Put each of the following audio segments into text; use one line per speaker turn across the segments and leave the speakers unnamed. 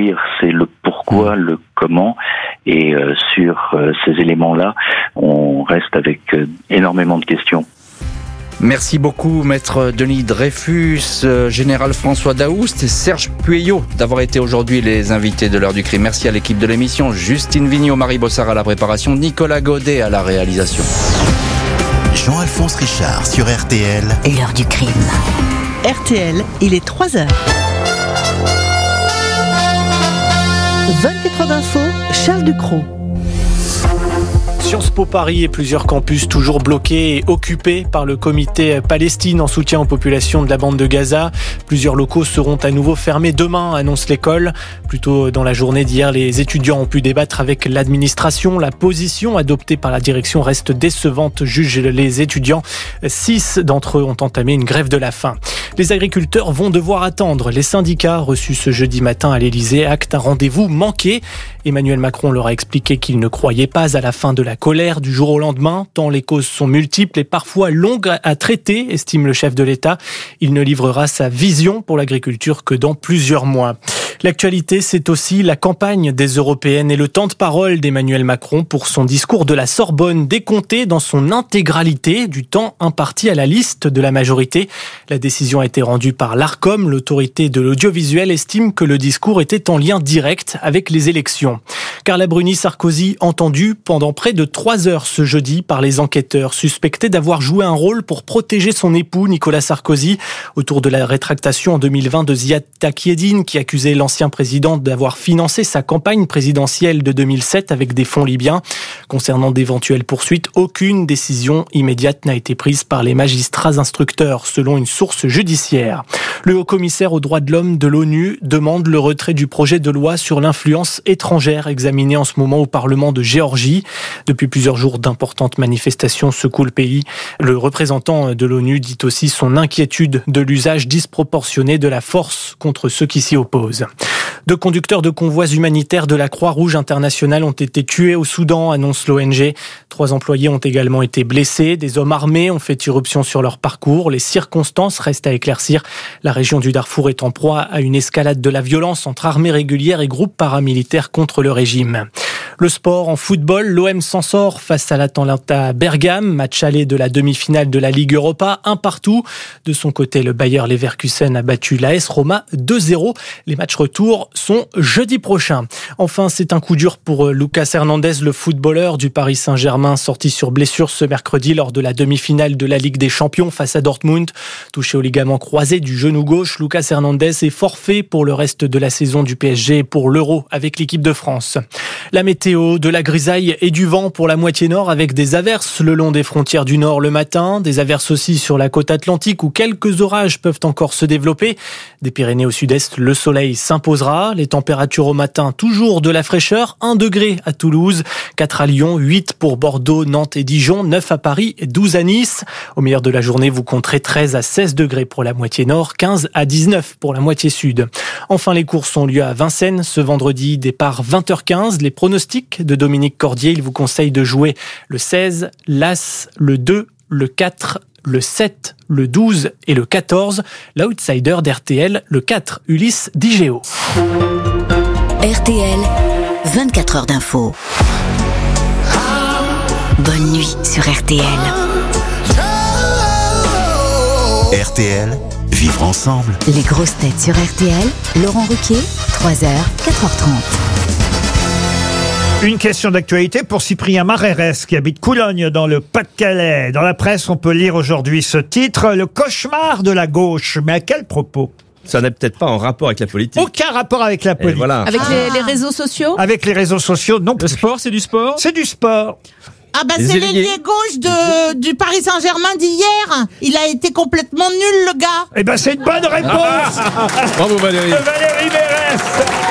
dire, c'est le pourquoi, le comment, et sur ces éléments-là, on reste avec énormément de questions.
Merci beaucoup, Maître Denis Dreyfus, Général François Daoust et Serge Pueyo d'avoir été aujourd'hui les invités de l'heure du crime. Merci à l'équipe de l'émission, Justine Vignot, Marie Bossard à la préparation, Nicolas Godet à la réalisation.
Jean-Alphonse Richard sur RTL.
L'heure du crime.
RTL, il est 3h. 24 heures d'info, Charles Ducrot.
Sciences Po Paris et plusieurs campus toujours bloqués et occupés par le comité Palestine en soutien aux populations de la bande de Gaza. Plusieurs locaux seront à nouveau fermés demain, annonce l'école. Plus tôt dans la journée d'hier, les étudiants ont pu débattre avec l'administration. La position adoptée par la direction reste décevante, jugent les étudiants. 6 d'entre eux ont entamé une grève de la faim. Les agriculteurs vont devoir attendre. Les syndicats reçus ce jeudi matin à l'Elysée actent un rendez-vous manqué. Emmanuel Macron leur a expliqué qu'il ne croyait pas à la fin de la colère du jour au lendemain, tant les causes sont multiples et parfois longues à traiter, estime le chef de l'État. Il ne livrera sa vision pour l'agriculture que dans plusieurs mois. L'actualité, c'est aussi la campagne des Européennes et le temps de parole d'Emmanuel Macron pour son discours de la Sorbonne, décompté dans son intégralité du temps imparti à la liste de la majorité. La décision a été rendue par l'Arcom. L'autorité de l'audiovisuel estime que le discours était en lien direct avec les élections. Carla Bruni-Sarkozy entendue pendant près de 3 heures ce jeudi par les enquêteurs, suspectés d'avoir joué un rôle pour protéger son époux Nicolas Sarkozy autour de la rétractation en 2020 de Ziad Takieddine qui accusait l'ancien président d'avoir financé sa campagne présidentielle de 2007 avec des fonds libyens. Concernant d'éventuelles poursuites, aucune décision immédiate n'a été prise par les magistrats instructeurs, selon une source judiciaire. Le haut-commissaire aux droits de l'homme de l'ONU demande le retrait du projet de loi sur l'influence étrangère examiné en ce moment au Parlement de Géorgie. Depuis plusieurs jours, d'importantes manifestations secouent le pays. Le représentant de l'ONU dit aussi son inquiétude de l'usage disproportionné de la force contre ceux qui s'y opposent. 2 conducteurs de convois humanitaires de la Croix-Rouge internationale ont été tués au Soudan, annonce l'ONG. 3 employés ont également été blessés. Des hommes armés ont fait irruption sur leur parcours. Les circonstances restent à éclaircir. La région du Darfour est en proie à une escalade de la violence entre armées régulières et groupes paramilitaires contre le régime. Le sport en football, l'OM s'en sort face à l'Atalanta Bergame, match aller de la demi-finale de la Ligue Europa, 1-1. De son côté, le Bayer Leverkusen a battu l'AS Roma 2-0. Les matchs retour sont jeudi prochain. Enfin, c'est un coup dur pour Lucas Hernandez, le footballeur du Paris Saint-Germain, sorti sur blessure ce mercredi lors de la demi-finale de la Ligue des Champions face à Dortmund. Touché au ligament croisé du genou gauche, Lucas Hernandez est forfait pour le reste de la saison du PSG et pour l'Euro avec l'équipe de France. La météo, de la grisaille et du vent pour la moitié nord avec des averses le long des frontières du nord le matin, des averses aussi sur la côte atlantique où quelques orages peuvent encore se développer. Des Pyrénées au sud-est, le soleil s'imposera. Les températures au matin, toujours de la fraîcheur, 1 degré à Toulouse, 4 à Lyon, 8 pour Bordeaux, Nantes et Dijon, 9 à Paris, 12 à Nice. Au meilleur de la journée, vous compterez 13 à 16 degrés pour la moitié nord, 15 à 19 pour la moitié sud. Enfin, les courses ont lieu à Vincennes ce vendredi, départ 20h15. Les pronostics de Dominique Cordier, il vous conseille de jouer le 16, l'As, le 2, le 4, le 7, le 12 et le 14. L'outsider d'RTL, le 4, Ulysse Digéo.
RTL, 24 heures d'info. Bonne nuit sur RTL.
RTL, vivre ensemble.
Les grosses têtes sur RTL, Laurent Ruquier, 3h, 4h30.
Une question d'actualité pour Cyprien Marérès qui habite Coulogne dans le Pas-de-Calais. Dans la presse, on peut lire aujourd'hui ce titre, le cauchemar de la gauche. Mais à quel propos ?
Ça n'a peut-être pas en rapport avec la politique.
Aucun rapport avec la politique.
Voilà.
Avec les réseaux sociaux ?
Avec les réseaux sociaux, non.
Le sport, c'est du sport ?
C'est du sport.
Ah bah c'est l'ailier gauche du Paris Saint-Germain d'hier. Il a été complètement nul, le gars.
Eh ben c'est une bonne réponse.
Bravo Valérie.
De Valérie Mérès.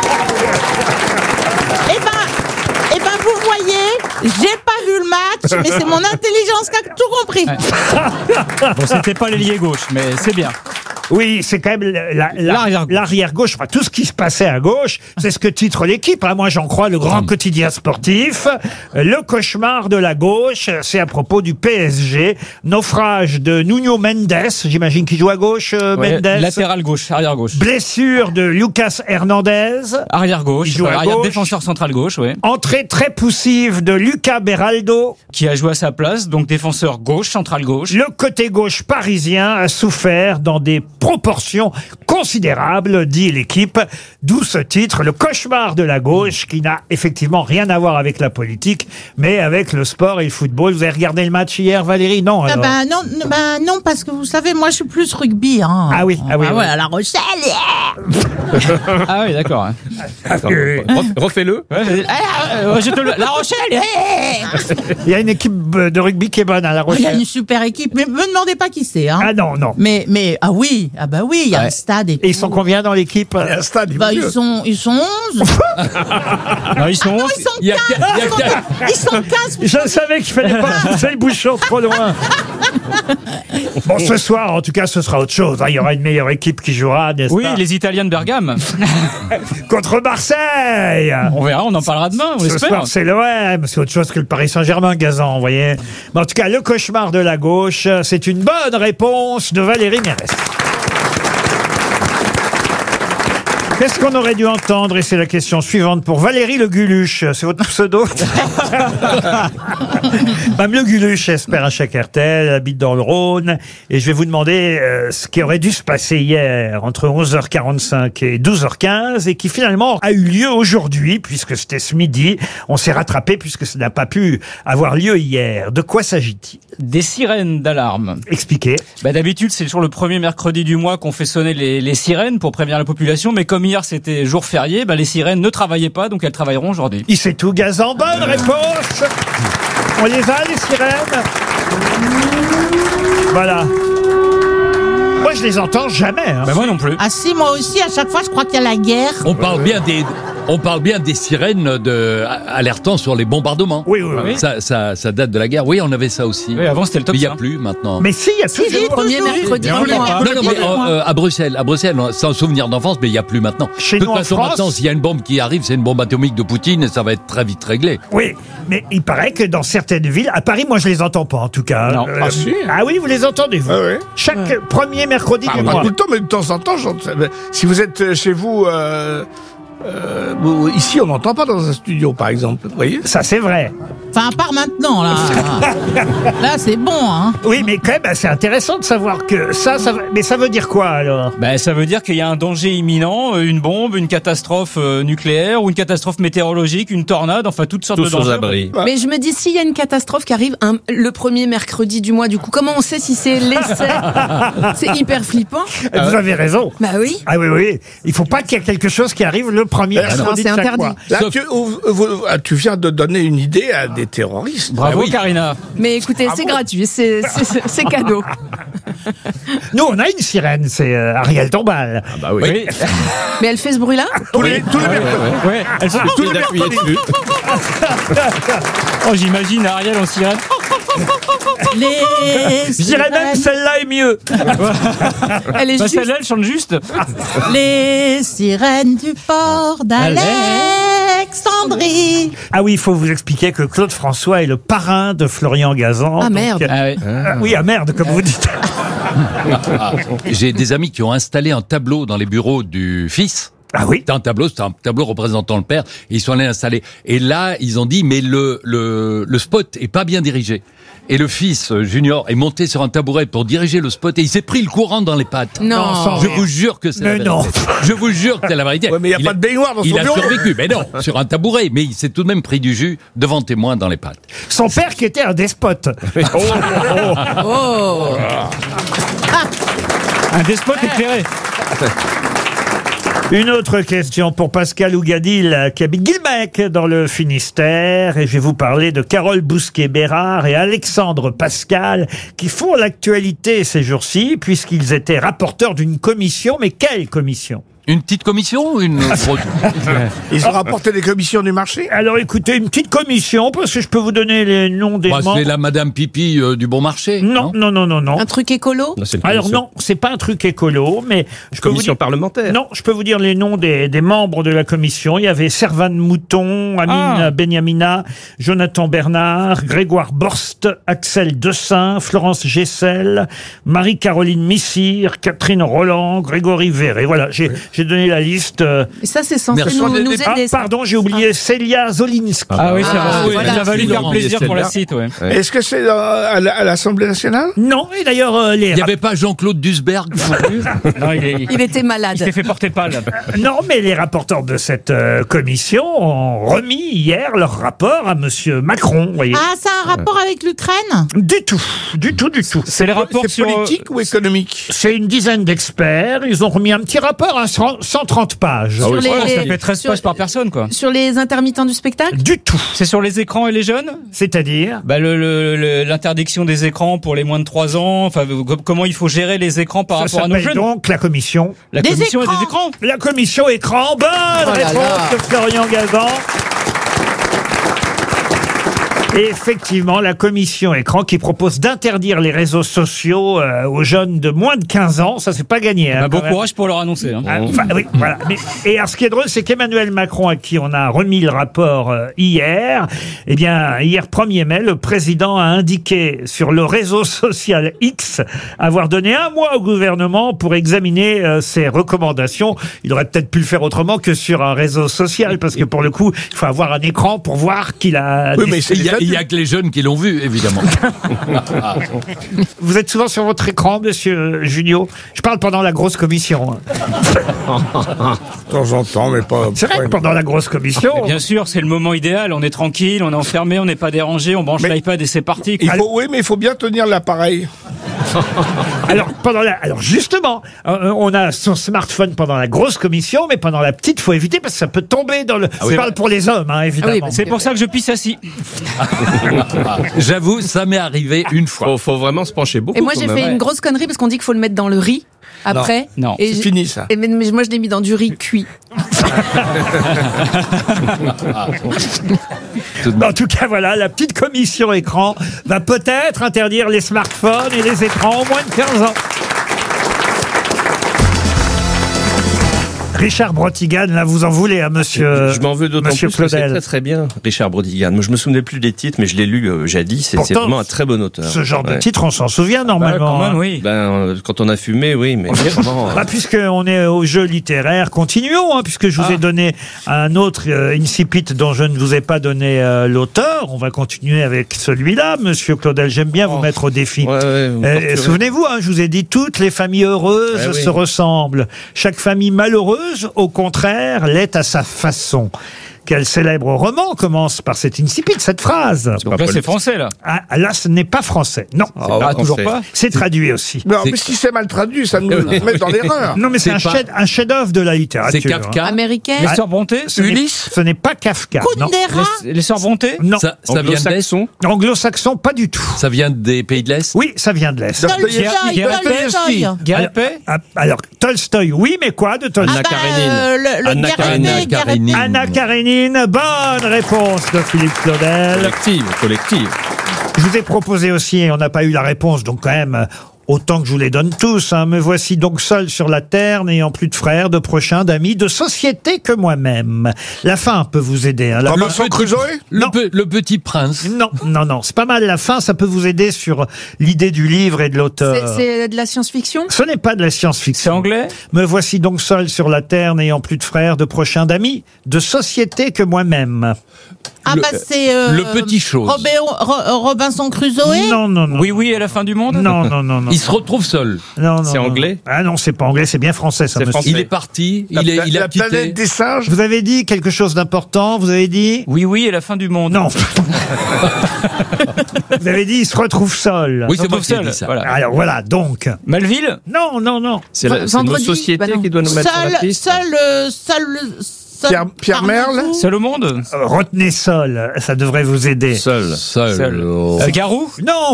Eh ben vous voyez, j'ai pas vu le match, mais c'est mon intelligence qui a tout compris.
Bon, c'était pas l'ailier gauche, mais c'est bien.
Oui, c'est quand même l'arrière-gauche. Enfin, tout ce qui se passait à gauche, c'est ce que titre l'équipe. Hein. Moi, j'en crois le grand quotidien sportif. Le cauchemar de la gauche, c'est à propos du PSG. Naufrage de Nuno Mendes, j'imagine qu'il joue à gauche, Mendes.
Latéral gauche, arrière gauche.
Blessure de Lucas Hernandez.
Arrière gauche,
Il joue à
arrière
gauche.
défenseur central gauche, oui.
Entrée très poussive de Lucas Beraldo.
Qui a joué à sa place, donc défenseur gauche, central gauche.
Le côté gauche parisien a souffert dans des proportions considérables, dit l'équipe. D'où ce titre, le cauchemar de la gauche, qui n'a effectivement rien à voir avec la politique, mais avec le sport et le football. Vous avez regardé le match hier, Valérie? Non, alors.
Non, parce que vous savez, moi je suis plus rugby. Hein.
Ah oui,
ouais, à La Rochelle.
Ah oui, d'accord. Hein.
Refais-le.
La Rochelle.
Il y a une équipe de rugby qui est bonne à La
Il y a
Rochelle.
une super équipe, mais me demandez pas qui c'est. Hein.
Ah non, non.
Mais ah oui, il y a un stade et tout.
Et ils sont combien dans l'équipe?
Un stade,
Ils sont 11.
Non, ils sont 11.
Ils sont 15.
Je savais qu'il fallait pas pousser le bouchon trop loin. Bon, ce soir, en tout cas, ce sera autre chose. Il y aura une meilleure équipe qui jouera, n'est-ce
Oui,
pas?
les Italiens de Bergame.
Contre Marseille.
On verra, on en parlera demain, on
Ce
espère.
soir, c'est l'OM. C'est autre chose que le Paris Saint-Germain, Gazan, vous voyez. Mais en tout cas, le cauchemar de la gauche, c'est une bonne réponse de Valérie Mérès. Qu'est-ce qu'on aurait dû entendre? Et c'est la question suivante pour Valérie Le Guluche. C'est votre pseudo? Mme Le Guluche espère un chèque RTL, elle habite dans le Rhône. Et je vais vous demander ce qui aurait dû se passer hier entre 11h45 et 12h15 et qui finalement a eu lieu aujourd'hui, puisque c'était ce midi. On s'est rattrapé puisque ça n'a pas pu avoir lieu hier. De quoi s'agit-il?
Des sirènes d'alarme.
Expliquez.
D'habitude, c'est toujours le premier mercredi du mois qu'on fait sonner les sirènes pour prévenir la population, mais comme hier c'était jour férié, les sirènes ne travaillaient pas, donc elles travailleront aujourd'hui.
Il sait tout, Gazan. Bonne réponse. On les a, les sirènes? Voilà. Moi, je les entends jamais. Hein.
Moi non plus.
Ah si, moi aussi, à chaque fois, je crois qu'il y a la guerre.
On parle bien des sirènes alertant sur les bombardements.
Oui.
Ça date de la guerre. Oui, on avait ça aussi.
Oui, avant c'était le top.
Mais il n'y a plus maintenant.
Mais si, il y a toujours.
Premier mercredi du mois.
Non, à Bruxelles, c'est un souvenir d'enfance, mais il n'y a plus maintenant.
Chez
de
nous,
toute
en
façon,
France-
maintenant, s'il y a une bombe qui arrive, c'est une bombe atomique de Poutine et ça va être très vite réglé.
Oui, mais il paraît que dans certaines villes, à Paris, moi, je les entends pas, en tout cas.
Non.
Ah, si.
Ah oui, vous les entendez, vous?
Ah oui.
Chaque premier mercredi du
Pas
mois.
tout le temps, mais de temps en temps, si vous êtes chez vous, ici, on n'entend pas dans un studio, par exemple. Vous voyez?
Ça, c'est vrai.
Enfin, à part maintenant, là. Là, c'est bon, hein.
Oui, mais quand même, c'est intéressant de savoir que mais ça veut dire quoi, alors?
Ça veut dire qu'il y a un danger imminent, une bombe, une catastrophe nucléaire ou une catastrophe météorologique, une tornade, enfin toutes sortes de
Tous aux
dangers.
abris.
Mais je me dis, s'il y a une catastrophe qui arrive le premier mercredi du mois, du coup, comment on sait si c'est l'essai? C'est hyper flippant.
Vous avez raison.
Bah oui.
Ah oui. Il faut pas qu'il y ait quelque chose qui arrive le premier mercredi
c'est
de chaque
interdit.
mois.
Là, tu viens de donner une idée à des terroristes.
Bravo Karina.
Mais écoutez, c'est gratuit, c'est cadeau.
Nous, on a une sirène, c'est Ariel Tombal.
Ah bah oui.
Mais elle fait ce bruit-là?
Tous les
Ouais, elles sont
Tous les d'appuyer dessus.
Oh, j'imagine Ariel en sirène.
Je dirais même celle-là est mieux.
Elle est juste.
Celle-là, elle chante juste.
Les sirènes du port d'Alexandrie.
Ah oui, il faut vous expliquer que Claude François est le parrain de Florian Gazan.
Ah, merde.
Oui, ah merde, comme vous dites.
J'ai des amis qui ont installé un tableau dans les bureaux du fils.
Ah oui.
C'est un tableau représentant le père. Et ils sont allés installer. Et là, ils ont dit, mais le spot est pas bien dirigé. Et le fils, Junior, est monté sur un tabouret pour diriger le spot et il s'est pris le courant dans les pattes.
Non.
Je vous jure que c'est la vérité.
non.
Je vous jure que c'est la vérité.
Ouais, mais il n'y a pas de baignoire dans son
Il a
bureau.
survécu, mais non, sur un tabouret. Mais il s'est tout de même pris du jus devant témoin dans les pattes.
Son père qui était un despote.
Oh.
Un despote éclairé.
Une autre question pour Pascal Ougadil, qui habite Guilmec, dans le Finistère. Et je vais vous parler de Carole Bousquet-Bérard et Alexandre Pascal, qui font l'actualité ces jours-ci, puisqu'ils étaient rapporteurs d'une commission. Mais quelle commission?
Une petite commission ou une grosse?
Ils ont rapporté des commissions du marché.
Alors écoutez, une petite commission, parce que je peux vous donner les noms des membres.
C'est la Madame Pipi du Bon Marché.
Non.
Un truc écolo?
Alors non, c'est pas un truc écolo, mais je peux vous dire,
parlementaire.
non, je peux vous dire les noms des membres de la commission. Il y avait Servane Mouton, Amine Benyamina, Jonathan Bernard, Grégoire Borst, Axel Dessin, Florence Gessel, Marie-Caroline Missire, Catherine Roland, Grégory Verret. Voilà, j'ai donné la liste.
Et ça, c'est censé
Merci.
nous aider. ça.
Pardon, j'ai oublié Célia Zolinski.
Ah oui, ça
voilà.
ça va lui faire plaisir pour la
celle-là.
site, ouais.
Est-ce que c'est à l'Assemblée nationale?
Non, et d'ailleurs,
Il n'y avait pas Jean-Claude Dusberg non plus?
Non,
Il était malade.
il s'est fait porter pâle.
non, mais les rapporteurs de cette commission ont remis hier leur rapport à Monsieur Macron, vous voyez.
Ah, ça a un rapport avec l'Ukraine?
Du tout.
C'est les rapports
C'est
sur...
politique ou économique?
C'est une dizaine d'experts. Ils ont remis un petit rapport à 130 pages.
Sur les-
ça fait 13
sur-
pages par personne, quoi.
Sur les intermittents du spectacle?
Du tout.
C'est sur les écrans et les jeunes?
C'est-à-dire
Bah l'interdiction des écrans pour les moins de 3 ans, enfin comment il faut gérer les écrans par
ça
rapport à nos
s'appelle
jeunes.
donc la commission.
La
Des
commission
écrans.
et des écrans.
La commission écran. Bonne réponse de Florian Gazan. Et effectivement, la commission écran qui propose d'interdire les réseaux sociaux aux jeunes de moins de 15 ans, ça c'est pas gagné. Hein,
Bah, bon
quand même.
courage pour leur annoncer. Hein.
Ah, enfin, oui, voilà. Et alors, ce qui est drôle, c'est qu'Emmanuel Macron, à qui on a remis le rapport hier, eh bien, hier 1er mai, le président a indiqué sur le réseau social X avoir donné un mois au gouvernement pour examiner ses recommandations. Il aurait peut-être pu le faire autrement que sur un réseau social, parce que pour le coup, il faut avoir un écran pour voir qu'il a...
Oui, mais c'est
Il y a que les jeunes qui l'ont vu, évidemment.
Vous êtes souvent sur votre écran, monsieur Junio? Je parle pendant la grosse commission.
De temps en temps, mais pas.
C'est vrai que pendant la grosse commission...
Mais bien sûr, c'est le moment idéal. On est tranquille, on est enfermé, on n'est pas dérangé, on branche
Mais-
l'iPad et c'est parti.
Oui, mais il faut bien tenir l'appareil.
Alors justement, on a son smartphone pendant la grosse commission, mais pendant la petite, faut éviter parce que ça peut tomber dans le. Je parle pour les hommes, hein, évidemment.
Ah oui,
C'est pour ça que je pisse assis.
J'avoue, ça m'est arrivé une fois.
Faut vraiment se pencher beaucoup.
Et moi, j'ai
quand
fait
même.
une grosse connerie parce qu'on dit qu'il faut le mettre dans le riz après.
Non,
Et
c'est
j'ai-
fini, ça.
Mais moi, je l'ai mis dans du riz cuit.
En tout cas, voilà, la petite commission écran va peut-être interdire les smartphones et les écrans aux moins de 15 ans. Richard Brotigan, là, vous en voulez à monsieur.
Je m'en veux d'autant
monsieur
plus que c'est
Claudel.
très très bien, Richard Brodigan. Moi, je me souvenais plus des titres, mais je l'ai lu jadis. C'est
Pourtant,
vraiment un très bon auteur.
Ce genre de
Ouais.
titre, on s'en souvient normalement.
quand même,
hein.
oui.
Quand on a fumé, oui, mais vraiment.
Bah, puisqu'on est au jeu littéraire, continuons, hein, puisque je vous ai donné un autre incipit dont je ne vous ai pas donné l'auteur. On va continuer avec celui-là, monsieur Claudel. J'aime bien vous mettre au défi.
vous me torturez.
Souvenez-vous, hein, je vous ai dit, toutes les familles heureuses
Eh oui.
se ressemblent. Chaque famille malheureuse, au contraire, l'est à sa façon. Quel célèbre roman commence par cet incipit, cette phrase?
Donc là, c'est français, là.
Ah, là, ce n'est pas français. Non.
Ah, toujours pas.
C'est traduit aussi.
Non, mais si c'est mal traduit, ça nous met dans l'erreur.
Non, mais c'est un chef-d'œuvre de la littérature.
C'est Kafka.
Américaine.
Les sœurs Brontë.
Ce n'est pas Kafka. Non.
Kundera?
Les sœurs Brontë.
Non.
Ça vient de l'Est.
Anglo-saxon.
Anglo-saxon, pas du tout.
Ça vient des pays de l'Est.
Oui, ça vient de l'Est.
Tolstoï.
Guerre-Épée.
Alors, Tolstoï, oui, mais quoi de Tolstoï?
Ah bah,
Karénine.
le
Anna
Guerre-épée,
Karénine.
Anna Karénine, bonne réponse de Philippe Claudel.
Collective.
Je vous ai proposé aussi, et on n'a pas eu la réponse, donc quand même, autant que je vous les donne tous, hein, me voici donc seul sur la terre, n'ayant plus de frères, de prochains, d'amis, de société que moi-même. La fin peut vous aider. Hein.
Robinson Crusoe?
Le Petit Prince.
Non, c'est pas mal la fin, ça peut vous aider sur l'idée du livre et de l'auteur.
C'est de la science-fiction?
Ce n'est pas de la science-fiction.
C'est anglais?
Me voici donc seul sur la terre, n'ayant plus de frères, de prochains, d'amis, de société que moi-même.
Ah bah c'est
Le Petit Chose.
Robinson Crusoe.
Non.
Oui, à la fin du monde.
Non.
Il se retrouve seul.
Non,
C'est anglais?
Ah non, c'est pas anglais, c'est bien français, ça,
C'est
monsieur.
français.
Il est parti. Il a
La
quitté.
planète des singes?
Vous avez dit quelque chose d'important, vous avez dit...
Oui, à la fin du monde.
Non. Vous avez dit, il se retrouve seul.
Oui, c'est moi
Retrouve
qui ai
seul.
dit ça.
Voilà.
Alors voilà, donc...
Malville.
Non.
C'est le mot
Vendredi,
société
bah non.
qui doit nous mettre sur la piste.
Pierre Merle.
Seul au monde.
Retenez Sol, ça devrait vous aider.
Seul.
Garou.
Non.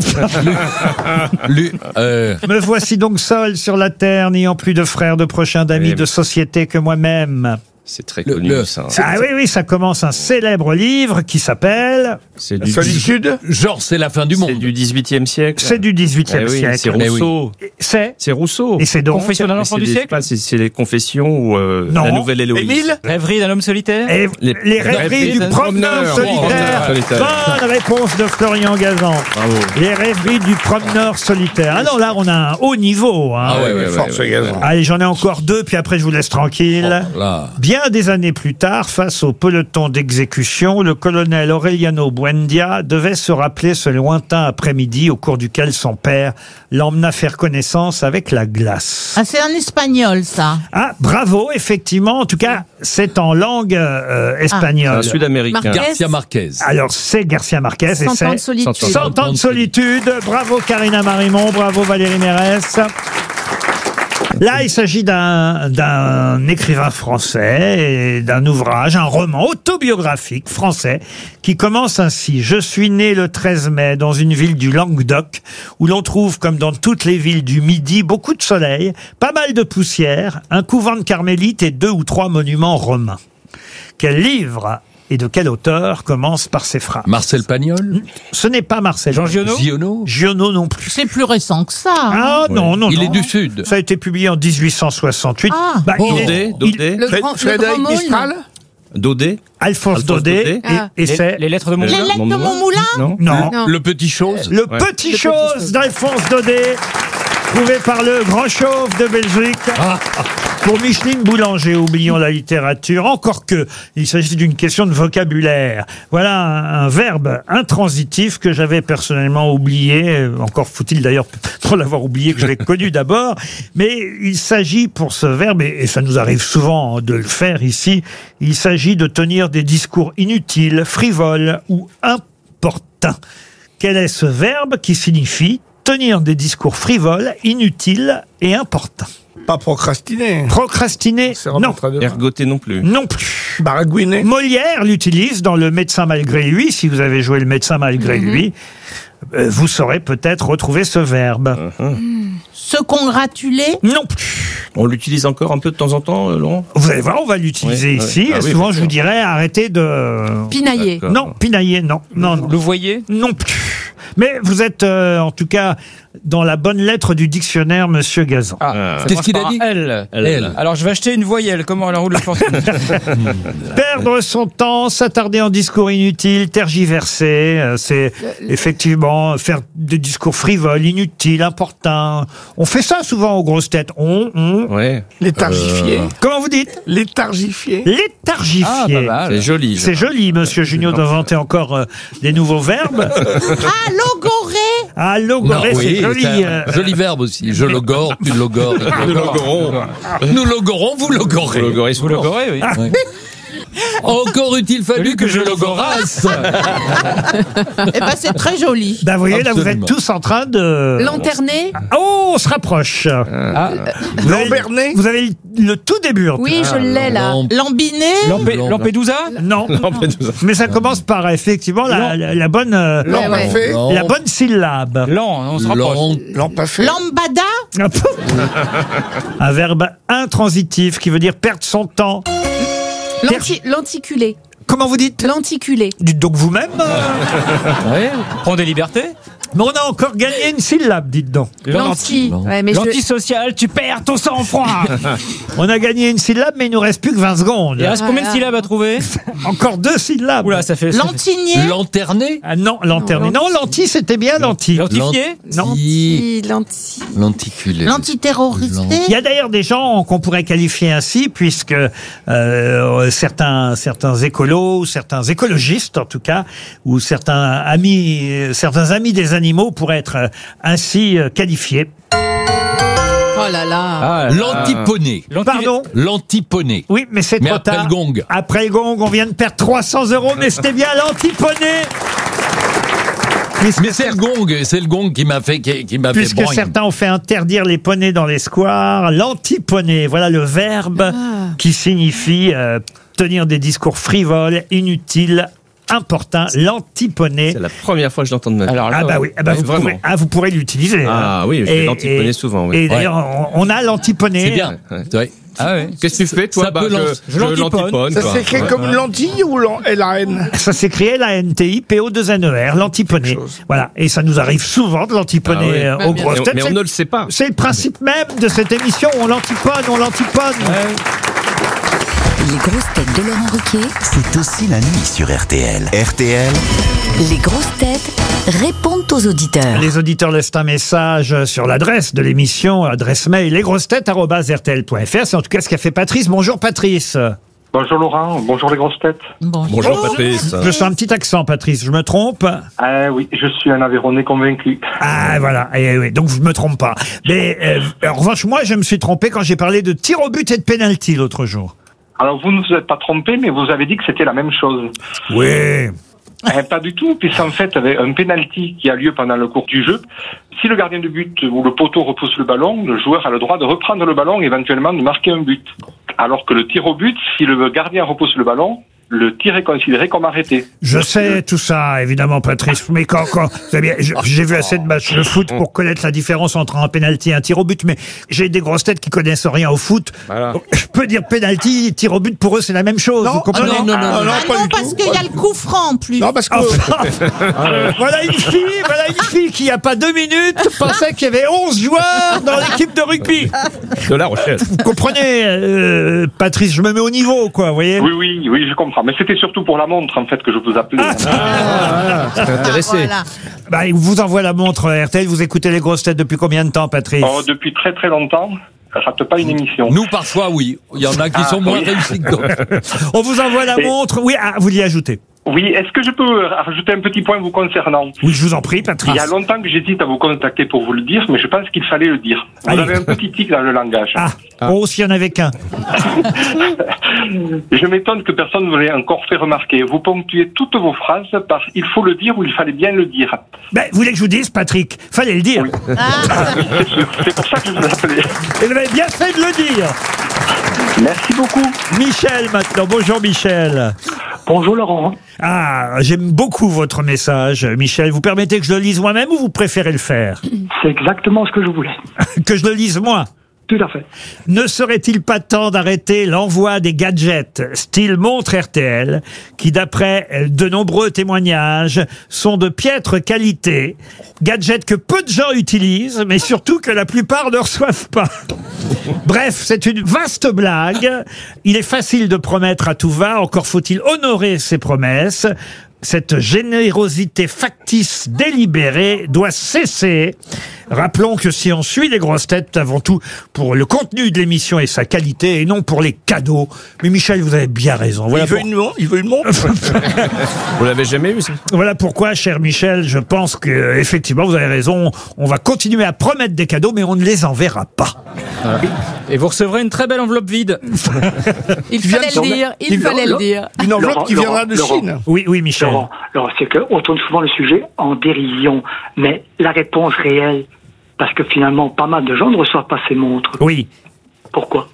Me voici donc seul sur la terre, n'ayant plus de frères, de prochains, d'amis, de société que moi-même.
C'est très connu, ça.
Ah oui, ça commence un célèbre livre qui s'appelle...
C'est du
Solitude.
Genre, c'est la fin du monde.
C'est du 18e siècle.
C'est du 18e siècle.
C'est Rousseau.
C'est
Rousseau.
Et c'est donc...
Confession d'un enfant du siècle.
C'est les confessions ou la nouvelle Héloïse.
Émile.
Rêverie d'un homme solitaire.
Et les rêveries du promeneur solitaire. Bonne réponse de Florian Gazan.
Bravo.
Les rêveries du promeneur solitaire. Ah non, là, on a un haut niveau. Hein.
Ah ouais,
Force Gazan.
Allez, j'en ai encore 2, puis après, je vous laisse tranquille.
Là.
Bien des années plus tard, face au peloton d'exécution, le colonel Aureliano Buendia devait se rappeler ce lointain après-midi au cours duquel son père l'emmena faire connaissance avec la glace.
Ah, c'est un espagnol, ça.
Ah, bravo, effectivement. En tout cas, c'est en langue espagnole.
C'est un Sud-Américain.
Garcia Marquez.
Alors, c'est Garcia Marquez. Et
100 ans de solitude.
100 ans de solitude. Bravo Karina Marimon, bravo Valérie Mérès. Là, il s'agit d'un écrivain français et d'un ouvrage, un roman autobiographique français qui commence ainsi. Je suis né le 13 mai dans une ville du Languedoc où l'on trouve, comme dans toutes les villes du Midi, beaucoup de soleil, pas mal de poussière, un couvent de carmélites et 2 ou 3 monuments romains. Quel livre et de quel auteur commence par ces phrases?
Marcel Pagnol.
Ce n'est pas Marcel.
Jean Giono.
Giono non plus.
C'est plus récent que ça.
Ah non.
Il est du Sud.
Ça a été publié en 1868.
Ah.
Daudet.
Le grand
Mistral.
Daudet.
Alphonse Daudet. Et c'est...
Les lettres de mon moulin.
Les lettres de mon moulin.
Non.
Le petit chose.
Le petit chose d'Alphonse Daudet, trouvé par le grand chauve de Belgique. Pour Micheline Boulanger, oublions la littérature, encore que il s'agit d'une question de vocabulaire. Voilà un verbe intransitif que j'avais personnellement oublié, encore faut-il d'ailleurs pour l'avoir oublié que je l'ai connu d'abord, mais il s'agit pour ce verbe, et ça nous arrive souvent de le faire ici, il s'agit de tenir des discours inutiles, frivoles ou importuns. Quel est ce verbe qui signifie tenir des discours frivoles, inutiles et importuns?
Pas procrastiner.
Procrastiner, non.
Ergoter non plus.
Non plus.
Baragouiner.
Molière l'utilise dans Le Médecin malgré lui. Si vous avez joué Le Médecin malgré lui, vous saurez peut-être retrouver ce verbe.
Se congratuler.
Non plus.
On l'utilise encore un peu de temps en temps, Laurent?
Vous allez voir, on va l'utiliser ici.
Ah oui,
souvent, je vous dirais, arrêtez de...
Pinailler.
Non, pinailler, non.
Le voyer.
Non plus. Mais vous êtes, en tout cas, dans la bonne lettre du dictionnaire, Monsieur Gazan.
Qu'est-ce qu'il a dit?
L.
L.
Alors, je vais acheter une voyelle. Comment elle roule la fortune?
Perdre son temps, s'attarder en discours inutiles, tergiverser, c'est effectivement faire des discours frivoles, inutiles, importuns. On fait ça souvent aux grosses têtes.
Ouais.
Léthargifier.
Comment vous dites?
Léthargifier.
Léthargifier.
Ah, pas mal.
C'est joli.
C'est joli, Monsieur Junio, d'inventer encore des nouveaux verbes.
Ah, logorer.
Ah, logorer, c'est joli.
Joli verbe aussi. Je logore, tu logores.
Nous logorons.
Nous logorons, vous logorez.
Vous logorez, oui.
Ouais. Encore eût-il fallu que je logorasse.
Eh ben, c'est très joli.
Vous voyez, là, vous êtes
Absolument.
tous en train de...
Lanterner.
Oh, on se rapproche.
Lamberner.
Vous avez le tout début. en tout
Oui, je l'ai là.
Lambiné.
Lampedusa.
Non, mais ça commence par effectivement la bonne
Lampafé.
la bonne syllabe.
On se rapproche.
Lampafé.
Lambada.
Un verbe intransitif qui veut dire perdre son temps.
Lenticuler.
Comment vous dites?
Lenticuler.
Dites donc vous-même.
Ouais. Prends des libertés.
Mais on a encore gagné une syllabe, dites donc.
Lenti. Ouais, mais
L'antisocial, tu perds ton sang-froid.
On a gagné une syllabe, mais il nous reste plus que 20 secondes.
Il reste combien de syllabes à trouver?
Encore 2 syllabes.
Oula, ça fait...
Lantigné.
Lanterner.
Ah non, lanterné. Non, lenti, c'était bien lenti.
Lantifié.
Non.
Lenticulé.
L'antiterroristé.
Il y a d'ailleurs des gens qu'on pourrait qualifier ainsi, puisque certains écolos, certains écologistes en tout cas, ou certains amis des animaux pourraient être ainsi qualifiés.
Oh là là.
L'antiponé.
Pardon?
L'antiponé.
Oui, mais c'est trop
après
tard.
le gong. Après
le gong, on vient de perdre 300 €, mais c'était bien l'antiponé.
Mais c'est le gong qui m'a fait
Puisque
boing.
certains ont fait interdire les poneys dans les squares, l'antiponey, voilà le verbe qui signifie tenir des discours frivoles, inutiles, importuns, l'antiponey.
C'est la première fois que je l'entends de ma vie.
Alors là, oui, vous pourrez l'utiliser.
Ah oui, je fais l'antiponey souvent. Oui.
Et d'ailleurs, on a l'antiponey.
C'est bien. Ouais. Ah ouais.
Qu'est-ce que tu fais, toi?
Je l'antiponne.
Ça s'écrit comme une lentille ou LAN?
Ça s'écrit LANTIPO2NER, l'antiponey. Voilà. Et ça nous arrive souvent de l'antiponner aux grosses têtes.
Mais on ne le sait pas.
C'est le principe même de cette émission. On l'antiponne.
Les grosses têtes de Laurent Ruquier,
C'est aussi la nuit sur RTL. RTL,
les grosses têtes répondent aux auditeurs.
Les auditeurs laissent un message sur l'adresse de l'émission, adresse mail lesgrossetêtes@rtl.fr. C'est en tout cas ce qu'a fait Patrice. Bonjour Patrice.
Bonjour Laurent, bonjour les grosses têtes.
Bonjour Patrice.
Je sens un petit accent, Patrice, je me trompe?
Oui, je suis un Aveyronais convaincu.
Ah voilà, oui, donc je me trompe pas. Mais en revanche, moi je me suis trompé quand j'ai parlé de tir au but et de penalty l'autre jour.
Alors vous ne vous êtes pas trompé, mais vous avez dit que c'était la même chose.
Oui.
Pas du tout, puisqu'en fait, avec un penalty qui a lieu pendant le cours du jeu, si le gardien de but ou le poteau repousse le ballon, le joueur a le droit de reprendre le ballon et éventuellement de marquer un but. Alors que le tir au but, si le gardien repousse le ballon, le tir est considéré comme arrêté.
Je sais tout ça, évidemment, Patrice. Mais quand vous savez bien, j'ai vu assez de matchs de foot pour connaître la différence entre un penalty et un tir au but. Mais j'ai des grosses têtes qui connaissent rien au foot. Voilà. Donc, je peux dire penalty, tir au but, pour eux, c'est la même chose. Vous comprenez?
Non, parce qu'il y a le coup franc en plus.
Non, parce que...
Voilà une fille qui, il n'y a pas 2 minutes, pensait qu'il y avait 11 joueurs dans l'équipe de rugby.
De La Rochelle.
Vous comprenez, Patrice, je me mets au niveau, quoi, vous voyez?
Oui, je comprends. Mais c'était surtout pour la montre, en fait, que je vous appelais.
C'est intéressé.
Voilà. Il vous envoie la montre RTL. Vous écoutez les grosses têtes depuis combien de temps, Patrice?
Depuis très très longtemps. Ça rate pas une émission.
Nous, parfois, oui. Il y en a qui sont moins réussis que d'autres.
On vous envoie la montre. Oui, vous l'y ajoutez.
Oui, est-ce que je peux rajouter un petit point vous concernant?
Oui, je vous en prie, Patrice.
Il y a longtemps que j'hésite à vous contacter pour vous le dire, mais je pense qu'il fallait le dire. Vous avez un petit tic dans le langage.
Oh, s'il y en avait qu'un.
Je m'étonne que personne ne vous l'ait encore fait remarquer. Vous ponctuez toutes vos phrases par « il faut le dire » ou « il fallait bien le dire ».
Vous voulez que je vous dise, Patrick? Fallait le dire.
Oui. C'est sûr. C'est pour ça que je vous appelais.
Et vous avez bien fait de le dire.
Merci beaucoup.
Michel, maintenant. Bonjour, Michel.
Bonjour, Laurent.
J'aime beaucoup votre message, Michel. Vous permettez que je le lise moi-même ou vous préférez le faire?
C'est exactement ce que je voulais.
Que je le lise moi?
Tout à fait.
Ne serait-il pas temps d'arrêter l'envoi des gadgets style montre RTL, qui d'après de nombreux témoignages sont de piètre qualité, gadgets que peu de gens utilisent, mais surtout que la plupart ne reçoivent pas. Bref, c'est une vaste blague. Il est facile de promettre à tout va, encore faut-il honorer ses promesses. Cette générosité factice délibérée doit cesser. Rappelons que si on suit les grosses têtes, avant tout pour le contenu de l'émission et sa qualité, et non pour les cadeaux. Mais Michel, vous avez bien raison. Voilà
il veut une montre.
Vous l'avez jamais vu, ça?
Voilà pourquoi, cher Michel, je pense que effectivement vous avez raison. On va continuer à promettre des cadeaux, mais on ne les enverra pas.
Et vous recevrez une très belle enveloppe vide.
Il fallait le dire.
Une enveloppe qui viendra de Chine.
Oui, Michel.
Laurent, c'est qu'on tourne souvent le sujet en dérision, mais la réponse réelle, parce que finalement, pas mal de gens ne reçoivent pas ces montres.
Oui.
Pourquoi?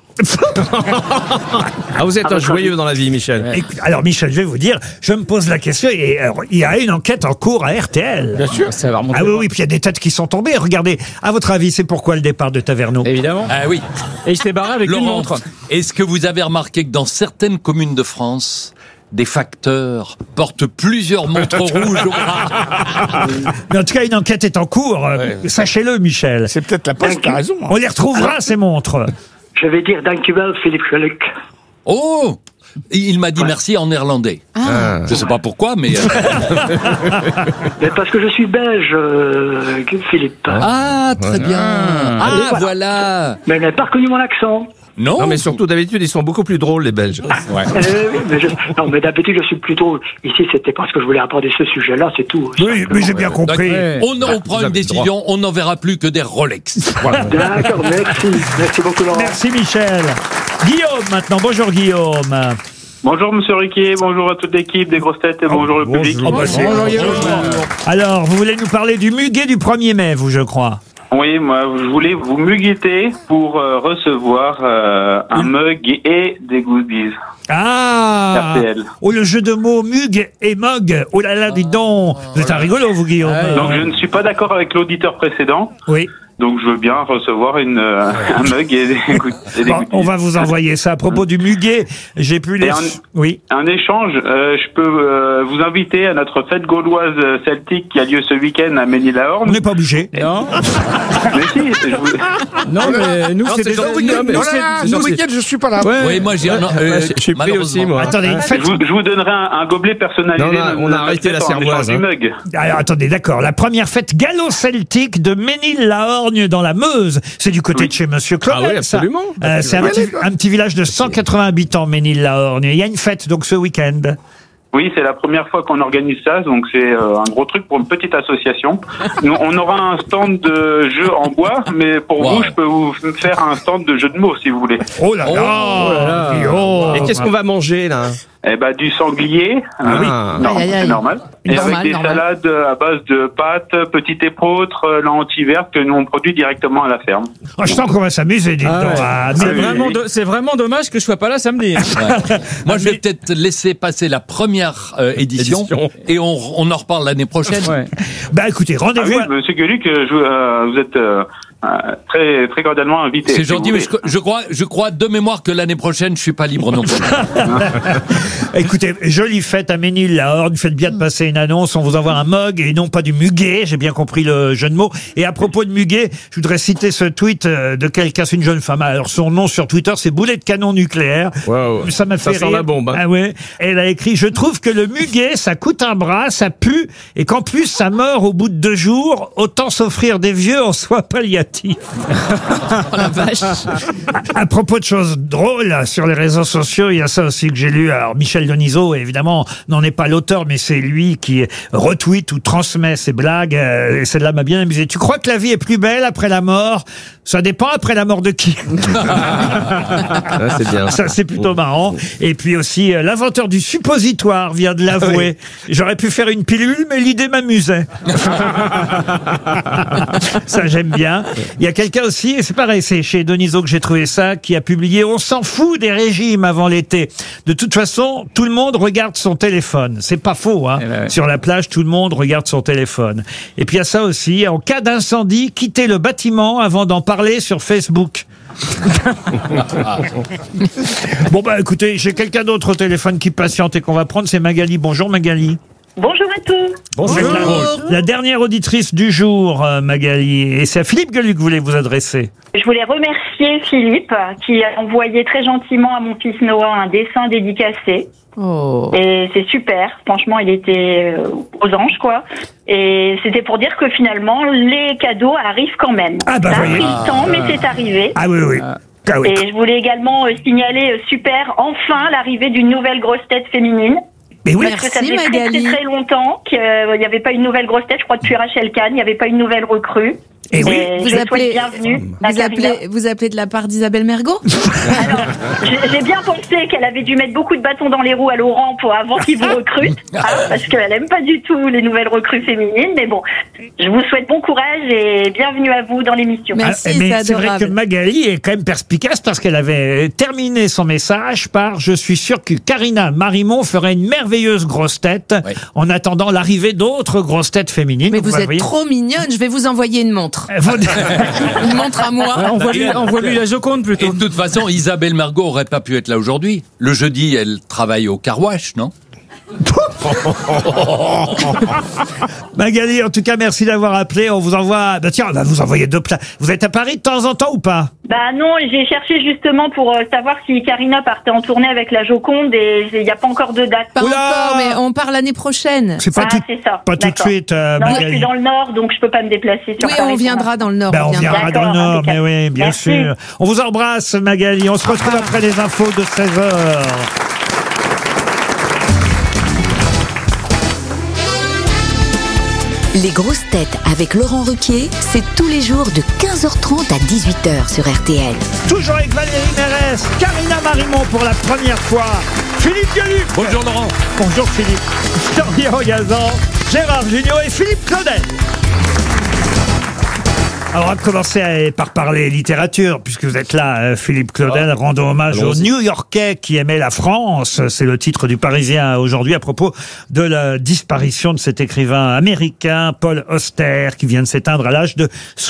Vous êtes un joyeux dans la vie, Michel.
Alors, Michel, je vais vous dire, je me pose la question, et alors, il y a une enquête en cours à RTL.
Bien sûr, ça va remonter.
Oui, puis il y a des têtes qui sont tombées. Regardez, à votre avis, c'est pourquoi le départ de Taverneau?
Évidemment.
Oui.
Et il s'est barré avec une montre.
Est-ce que vous avez remarqué que dans certaines communes de France, des facteurs portent plusieurs montres rouges au bras?
Mais en tout cas, une enquête est en cours. Sachez-le, Michel.
C'est peut-être la poste qui a raison.
On les retrouvera, ces montres.
Je vais dire dankjewel, Philippe Geluck.
Oh! Il m'a dit merci en néerlandais. Je ne sais pas pourquoi, mais...
Mais parce que je suis belge, Philippe.
Très bien. Voilà.
Mais elle n'a pas reconnu mon accent.
Non, mais surtout d'habitude ils sont beaucoup plus drôles, les Belges.
Mais d'habitude je suis plus drôle. Ici c'était parce que je voulais aborder ce sujet-là, c'est tout.
Oui, mais j'ai bien compris.
On prend une décision, on n'enverra plus que des Rolex. Voilà.
D'accord, merci beaucoup Laurent.
Merci Michel. Guillaume maintenant, bonjour Guillaume.
Bonjour Monsieur Ruquier, bonjour à toute l'équipe des grosses têtes et bonjour le public.
Alors, vous voulez nous parler du muguet du 1er mai, vous, je crois.
Oui, moi je voulais vous mugueter pour recevoir un mug et des goodies.
Ah
RTL.
Oh, le jeu de mots mug et mug. Oh là là, dites donc. Vous êtes un rigolo, vous, Guillaume.
Donc je ne suis pas d'accord avec l'auditeur précédent.
Oui.
Donc je veux bien recevoir un mug et des goodies.
Bon, on va vous envoyer ça. À propos du muguet, j'ai pu les... Oui.
En échange, je peux vous inviter à notre fête gauloise celtique qui a lieu ce week-end à Ménil-la-Horne.
On n'est pas obligé.
Non.
Mais si,
Non, mais nous, c'est des
Le week-end, je suis pas là.
Oui, moi j'ai
je suis pris aussi, moi.
Attendez,
je vous donnerai un gobelet personnalisé.
Non, on a arrêté la cervoise.
Du mug.
Alors, attendez, d'accord. La première fête gallo-celtique de Ménil-la-Horne dans la Meuse. C'est du côté de chez Monsieur Claudel.
Ah oui, absolument.
C'est un petit village de 180 habitants, Ménil-la-Horne. Il y a une fête, donc, ce week-end.
Oui, c'est la première fois qu'on organise ça, donc c'est un gros truc pour une petite association. Nous, on aura un stand de jeux en bois, mais pour vous, je peux vous faire un stand de jeux de mots, si vous voulez.
Oh là là, Guillaume.
Et qu'est-ce qu'on va manger, là?
Eh ben, du sanglier.
Oui.
Non, c'est normal. Et avec des salades à base de pâtes, petites épeautres, lentilles vertes que nous on produit directement à la ferme.
Oh, je sens qu'on va s'amuser, dites donc.
C'est vraiment dommage que je sois pas là samedi.
Moi, je vais peut-être laisser passer la première édition et on en reparle l'année prochaine.
Bah écoutez, rendez-vous.
Oui, Monsieur Gueluc, vous êtes très très cordialement invité.
C'est gentil, mais je crois de mémoire que l'année prochaine, je suis pas libre non plus.
Écoutez, jolie fête à Ménil-la-Horne. Faites bien de passer une annonce. On vous envoie un mug et non pas du muguet. J'ai bien compris le jeu de mots. Et à propos de muguet, je voudrais citer ce tweet de quelqu'un, c'est une jeune femme. Alors son nom sur Twitter, c'est Boulet de canon nucléaire.
Wow.
Ça m'a fait
Ça sent
rire.
la bombe. Hein.
Ah ouais. Elle a écrit: je trouve que le muguet, ça coûte un bras, ça pue, et qu'en plus ça meurt au bout de 2 jours. Autant s'offrir des vieux en soins palliatifs.
Oh la vache.
À propos de choses drôles, sur les réseaux sociaux, il y a ça aussi que j'ai lu. Alors, Michel Denisot, évidemment, n'en est pas l'auteur, mais c'est lui qui retweet ou transmet ses blagues. Et celle-là m'a bien amusé. Tu crois que la vie est plus belle après la mort? Ça dépend après la mort de qui.
C'est bien.
Ça, c'est plutôt marrant. Et puis aussi, l'inventeur du suppositoire vient de l'avouer. J'aurais pu faire une pilule, mais l'idée m'amusait. Ça, j'aime bien. Il y a quelqu'un aussi, et c'est pareil, c'est chez Denisot que j'ai trouvé ça, qui a publié: on s'en fout des régimes avant l'été. De toute façon, tout le monde regarde son téléphone. C'est pas faux, hein. Sur la plage, tout le monde regarde son téléphone. Et puis il y a ça aussi: en cas d'incendie, quittez le bâtiment avant d'en parler sur Facebook. Bon bah écoutez, j'ai quelqu'un d'autre au téléphone qui patiente et qu'on va prendre, c'est Magali. Bonjour Magali.
Bonjour à tous.
Bonjour. La dernière auditrice du jour, Magali, et c'est à Philippe Gueluc que vous voulez vous adresser.
Je voulais remercier Philippe qui a envoyé très gentiment à mon fils Noah un dessin dédicacé.
Oh.
Et c'est super. Franchement, il était aux anges, quoi. Et c'était pour dire que finalement, les cadeaux arrivent quand même.
Ah bah
ça a
voyez.
pris le temps, mais c'est arrivé.
Ah oui, oui. Ah oui.
Et je voulais également signaler, super, enfin, l'arrivée d'une nouvelle grosse tête féminine.
Mais oui.
Parce que ça faisait très longtemps qu'il n'y avait pas une nouvelle grosse tête. Je crois depuis Rachel Kahn, il n'y avait pas une nouvelle recrue.
Et oui.
Vous appelez, bienvenue.
Vous appelez de la part d'Isabelle Mergo?
Alors, j'ai bien pensé qu'elle avait dû mettre beaucoup de bâtons dans les roues à Laurent avant qu'il vous recrute, parce qu'elle aime pas du tout les nouvelles recrues féminines. Mais bon, je vous souhaite bon courage et bienvenue à vous dans l'émission.
Merci,
mais c'est vrai que Magali est quand même perspicace parce qu'elle avait terminé son message par: je suis sûr que Karina Marimon ferait une merveilleuse grosse tête en attendant l'arrivée d'autres grosses têtes féminines.
Mais vous êtes trop mignonne, je vais vous envoyer une montre. Une montre à moi.
Envoie-lui la Joconde plutôt.
Et de toute façon, Isabelle Mergo aurait pas pu être là aujourd'hui. Le jeudi, elle travaille au car wash, non?
Magali, en tout cas, merci d'avoir appelé. On vous envoie. Bah tiens, on va vous envoyer 2 plats. Vous êtes à Paris de temps en temps ou pas?
Bah non, j'ai cherché justement pour savoir si Karina partait en tournée avec la Joconde et il n'y a pas encore de date.
Pas encore, mais on part l'année prochaine.
C'est pas
c'est ça.
Pas tout de suite,
non,
Magali.
je suis dans le Nord, donc je peux pas me déplacer sur
Oui,
Paris.
on viendra dans le Nord.
Ben, on viendra dans le Nord, mais oui, bien
Merci.
sûr. On vous embrasse, Magali. On se retrouve après les infos de 16h.
Les grosses têtes avec Laurent Ruquier, c'est tous les jours de 15h30 à 18h sur RTL.
Toujours avec Valérie Mérès, Karina Marimont pour la première fois, Philippe Gueluc.
Bonjour Laurent.
Bonjour Philippe. Florian Gazan, Gérard Jugnot et Philippe Claudel. Alors, on va commencer par parler littérature, puisque vous êtes là, Philippe Claudel, rendons hommage aux New-Yorkais qui aimaient la France. C'est le titre du Parisien aujourd'hui à propos de la disparition de cet écrivain américain, Paul Auster, qui vient de s'éteindre à l'âge de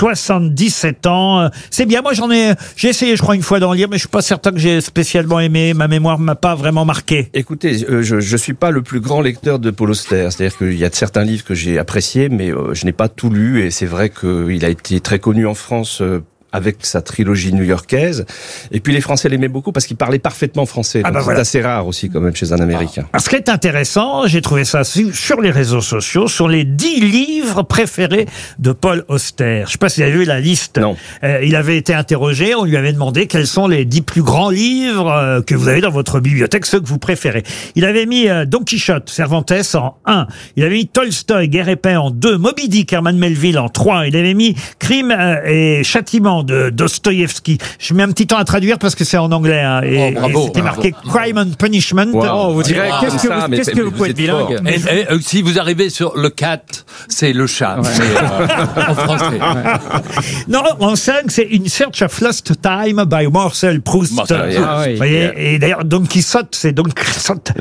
77 ans. C'est bien, moi j'ai essayé, je crois, une fois d'en lire, mais je suis pas certain que j'ai spécialement aimé. Ma mémoire m'a pas vraiment marqué.
Écoutez, je suis pas le plus grand lecteur de Paul Auster. C'est-à-dire qu'il y a certains livres que j'ai appréciés, mais je n'ai pas tout lu, et c'est vrai qu'il a été très connu en France avec sa trilogie new-yorkaise. Et puis les Français l'aimaient beaucoup parce qu'il parlait parfaitement français. Donc c'est assez rare aussi quand même chez un Américain.
Alors, ce qui est intéressant, j'ai trouvé ça sur les réseaux sociaux, sur les 10 livres préférés de Paul Auster. Je sais pas si vous avez vu la liste.
Non.
Il avait été interrogé, on lui avait demandé quels sont les 10 plus grands livres que vous avez dans votre bibliothèque, ceux que vous préférez. Il avait mis Don Quichotte, Cervantes en 1. Il avait mis Tolstoï, Guerre et paix en 2. Moby Dick, Herman Melville en 3. Il avait mis Crime et Châtiment de Dostoïevski. Je mets un petit temps à traduire parce que c'est en anglais. Hein, et c'était marqué Crime and Punishment.
Wow. Vous direz, qu'est-ce que vous pouvez être bilingue?
Et si vous arrivez sur le cat, c'est le chat. En français.
Non, en 5, c'est In Search of Lost Time by Marcel Proust. Vous voyez, et d'ailleurs, Don Quichotte, c'est Don Quichotte.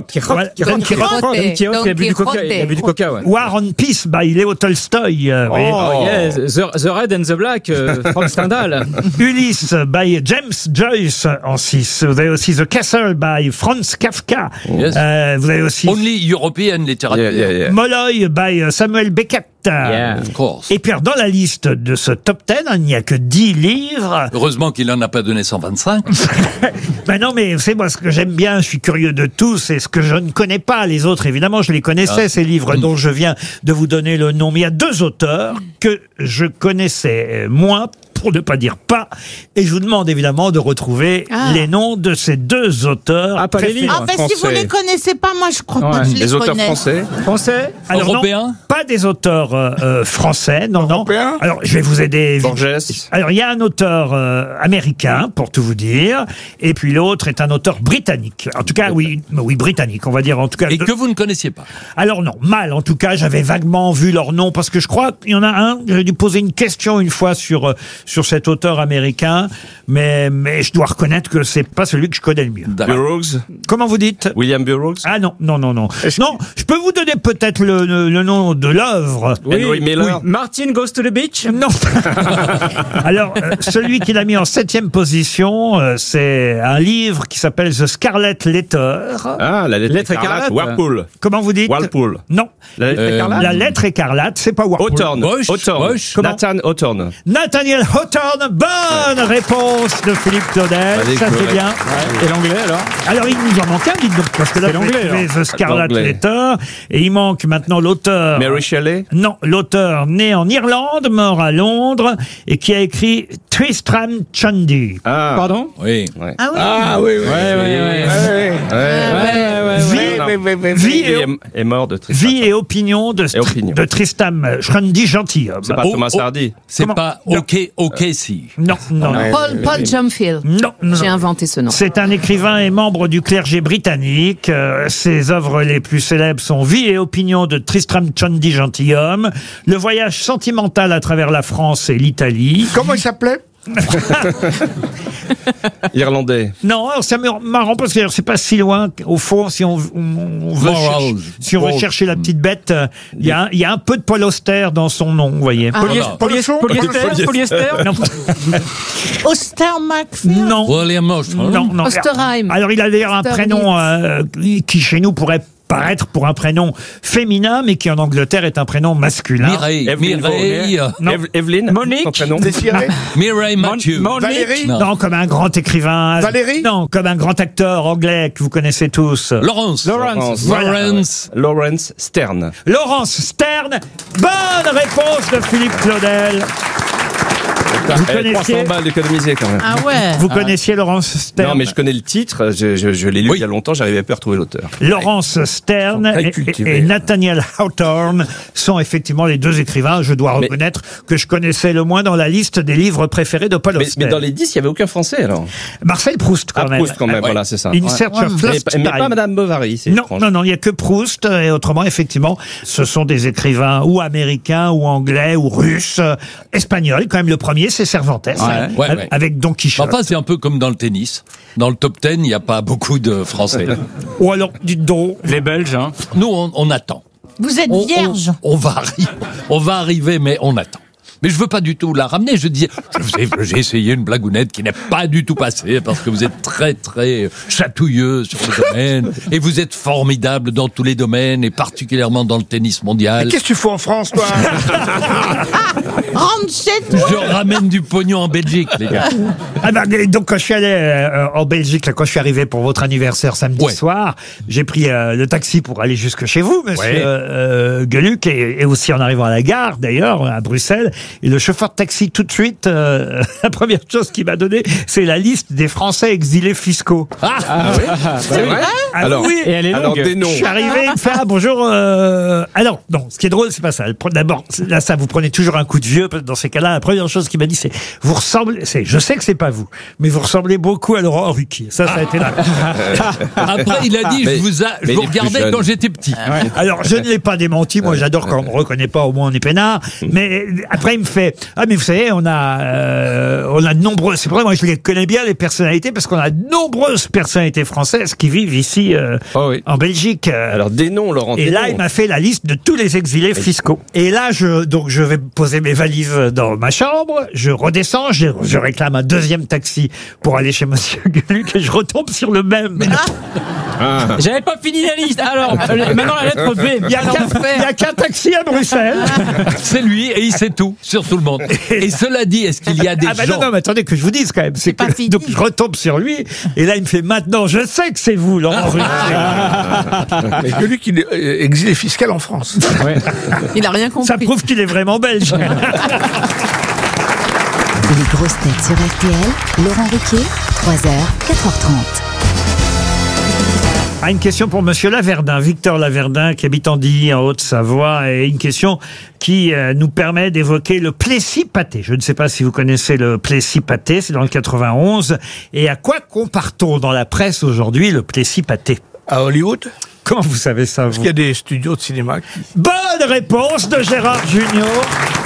Don Quichotte, il a bu du coca.
War and Peace by Léo Tolstoï.
Yes, The Red and the Black, Frank Stendhal.
Ulysse by James Joyce en 6. Vous avez aussi The Castle by Franz Kafka.
Yes.
Vous avez aussi
Only European Literature.
Molloy by Samuel Beckett.
Of course.
Et puis dans la liste de ce top 10, il n'y a que 10 livres.
Heureusement qu'il en a pas donné 125.
Ben non, mais c'est moi ce que j'aime bien, je suis curieux de tout, c'est ce que je ne connais pas. Les autres, évidemment, je les connaissais, ces livres dont je viens de vous donner le nom. Mais il y a 2 auteurs que je connaissais moins, pour ne pas dire pas, et je vous demande évidemment de retrouver les noms de ces 2 auteurs.
Pas les livres.
Si vous les connaissez pas, moi je crois pas que je les connais.
Les auteurs français.
Alors,
européens.
Non, pas des auteurs français, non.
Européens.
Alors je vais vous aider.
Borges.
Alors il y a un auteur américain, pour tout vous dire, et puis l'autre est un auteur britannique. En tout cas, oui, britannique, on va dire en tout cas.
Et que vous ne connaissiez pas.
Alors non, mal en tout cas, j'avais vaguement vu leur nom parce que je crois qu'il y en a un. J'ai dû poser une question une fois sur cet auteur américain, mais je dois reconnaître que c'est pas celui que je connais le mieux.
Burroughs.
Comment vous dites?
William Burroughs.
Ah non. Non, je peux vous donner peut-être le nom de l'œuvre.
Henry Miller.
Martin Goes to the Beach?
Non. Alors, celui qu'il a mis en 7e position, c'est un livre qui s'appelle The Scarlet Letter.
Ah, la lettre écarlate. Walpole.
Comment vous dites?
Walpole.
Non.
La lettre écarlate.
La lettre écarlate, c'est pas Walpole.
Hawthorne. Nathan Hawthorne.
Nathaniel Hawthorne. Bonne réponse de Philippe Claudel. Ça c'est bien.
Et l'anglais alors?
Alors il nous en manque un, dites donc, parce que là vous avez trouvé The Scarlet Letter, et il manque maintenant l'auteur.
Mary Shelley?
Non, l'auteur né en Irlande, mort à Londres, et qui a écrit Tristram Shandy.
Ah.
Pardon?
Oui.
Ah oui.
Vie
est mort de Tristram.
Vie et opinion de Tristram Shandy gentilhomme.
C'est pas Thomas Hardy.
C'est pas OK si.
Non.
Paul Jumfield.
Non.
J'ai inventé ce nom.
C'est un écrivain et membre du clergé britannique. Ses œuvres les plus célèbres sont Vie et opinion de Tristram Shandy gentilhomme, Le voyage sentimental à travers la France et l'Italie.
Comment il s'appelait?
Irlandais.
Non, c'est marrant parce que c'est pas si loin. Au fond, si on veut chercher la petite bête, il y a un peu de Paul Auster dans son nom, vous voyez.
Polyester?
Non.
Ostermax?
Non.
William Auster.
Non.
Osterheim.
Alors il a d'ailleurs un prénom qui chez nous pourrait paraître pour un prénom féminin, mais qui en Angleterre est un prénom masculin.
Evelyn.
Monique.
Son prénom.
Désiré.
Mireille Mathieu.
Valérie.
Non, comme un grand écrivain.
Valérie.
Non, comme un grand acteur anglais que vous connaissez tous.
Lawrence
Stern.
Laurence Stern. Bonne réponse de Philippe Claudel. Vous
300
connaissiez,
balles d'économiser quand même.
Ah ouais.
vous connaissiez Laurence Stern?
Non, mais je connais le titre, je l'ai lu il y a longtemps, j'arrivais pas à retrouver l'auteur.
Laurence Stern
Ils sont très
et
cultivés.
Nathaniel Hawthorne sont effectivement les deux écrivains, je dois reconnaître, que je connaissais le moins dans la liste des livres préférés de Paul Auster.
Mais dans les 10, il n'y avait aucun français alors.
Marcel Proust quand même.
Proust quand même, voilà, c'est ça.
In Search of Lost
Mais
Time.
pas Madame Bovary, c'est
Non,
étrange.
non, il n'y a que Proust. Et autrement, effectivement, ce sont des écrivains ou américains, ou anglais, ou russes, espagnols. Quand même, le premier, c'est Cervantes,
Ouais.
avec Don Quichotte.
Enfin, c'est un peu comme dans le tennis. Dans le top 10, il n'y a pas beaucoup de Français.
Ou alors, dites donc.
Les Belges, hein.
Nous, on attend.
Vous êtes vierge.
On va arriver, mais on attend. Mais je veux pas du tout la ramener. J'ai essayé une blagounette qui n'est pas du tout passée parce que vous êtes très très chatouilleux sur le domaine et vous êtes formidable dans tous les domaines et particulièrement dans le tennis mondial.
Mais qu'est-ce que tu fais en France, toi?
Rentre chez toi.
Je ramène du pognon en Belgique, les gars.
Ah ben, donc quand je suis allé en Belgique, là, quand je suis arrivé pour votre anniversaire samedi soir, j'ai pris le taxi pour aller jusque chez vous, monsieur Gueluc, et aussi en arrivant à la gare, d'ailleurs, à Bruxelles. Et le chauffeur de taxi, tout de suite, la première chose qu'il m'a donné, c'est la liste des Français exilés fiscaux.
Ah oui, c'est vrai.
Alors, oui.
Et elle est
Alors
longue.
des noms.
Je suis arrivé, il me fait bonjour. Alors, non, ce qui est drôle, c'est pas ça. D'abord, là, ça, vous prenez toujours un coup de vieux. Dans ces cas-là, la première chose qu'il m'a dit, c'est vous ressemblez. Je sais que c'est pas vous, mais vous ressemblez beaucoup à Laurent Ruquier. Ça a été là.
Après, il a dit je vous regardais quand j'étais petit.
Alors, je ne l'ai pas démenti. Moi, j'adore quand on me reconnaît pas. Au moins, on est peinard. Mais après, il me fait mais vous savez, on a de nombreuses. C'est vrai, moi, je les connais bien les personnalités parce qu'on a de nombreuses personnalités françaises qui vivent ici en Belgique.
Alors des noms, Laurent.
Et là, il m'a fait la liste de tous les exilés fiscaux. Et là, je vais poser mes valises dans ma chambre. Je redescends, je réclame un deuxième taxi pour aller chez Monsieur Gueluc et je retombe sur le même.
J'avais pas fini la liste. Alors, maintenant la lettre B.
Il y a qu'un taxi à Bruxelles.
C'est lui et il sait tout sur tout le monde. Et cela dit, est-ce qu'il y a des gens...
Non, mais attendez que je vous dise quand même. C'est pas fini. Donc je retombe sur lui et là il me fait maintenant je sais que c'est vous, Laurent Ruquier.
Mais que lui qui est exilé fiscal en France.
Il a rien compris.
Ça prouve qu'il est vraiment belge.
Les grosses têtes sur RTL, Laurent Ruquier, 3h, 4h30.
Une question pour Monsieur Laverdin, Victor Laverdin, qui habite Andilly, en Haute-Savoie, et une question qui nous permet d'évoquer le Plessis-Pâté. Je ne sais pas si vous connaissez le Plessis-Pâté, c'est dans le 91. Et à quoi compare-t-on dans la presse aujourd'hui le Plessis-Pâté?
À Hollywood?
Comment vous savez ça, vous?
Parce qu'il y a des studios de cinéma.
Bonne réponse de Gérard Junior.